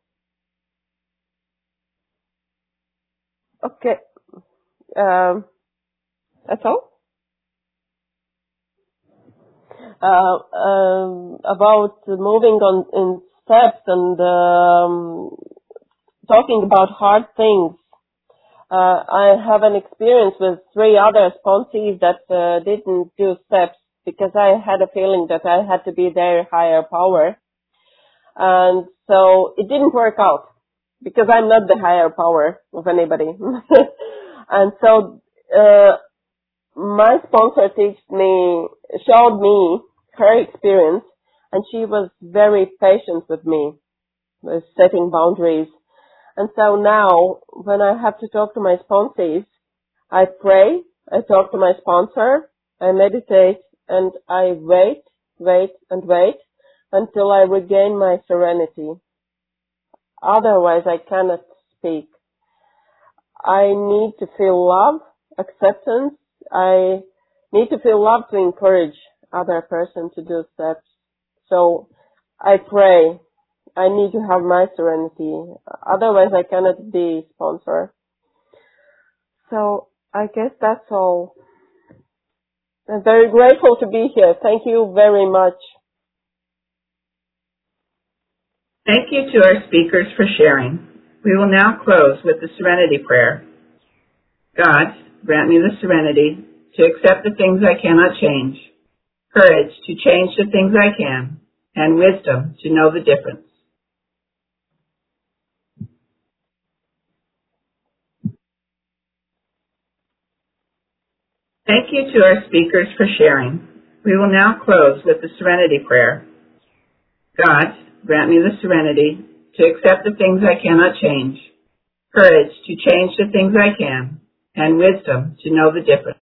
Okay. Um, that's all? Uh, um, about moving on in steps and um, talking about hard things. Uh, I have an experience with three other sponsees that uh, didn't do steps because I had a feeling that I had to be their higher power. And so it didn't work out because I'm not the higher power of anybody. And so uh, my sponsor teached me, showed me her experience, and she was very patient with me, with setting boundaries. And so now, when I have to talk to my sponsees, I pray, I talk to my sponsor, I meditate, and I wait, wait, and wait until I regain my serenity. Otherwise, I cannot speak. I need to feel love, acceptance. I need to feel love to encourage other person to do steps. So I pray. I need to have my serenity. Otherwise, I cannot be sponsor. So I guess that's all. I'm very grateful to be here. Thank you very much. Thank you to our speakers for sharing. We will now close with the Serenity Prayer. God, grant me the serenity to accept the things I cannot change, courage to change the things I can, and wisdom to know the difference. Thank you to our speakers for sharing. We will now close with the Serenity Prayer. God, grant me the serenity to accept the things I cannot change, courage to change the things I can, and wisdom to know the difference.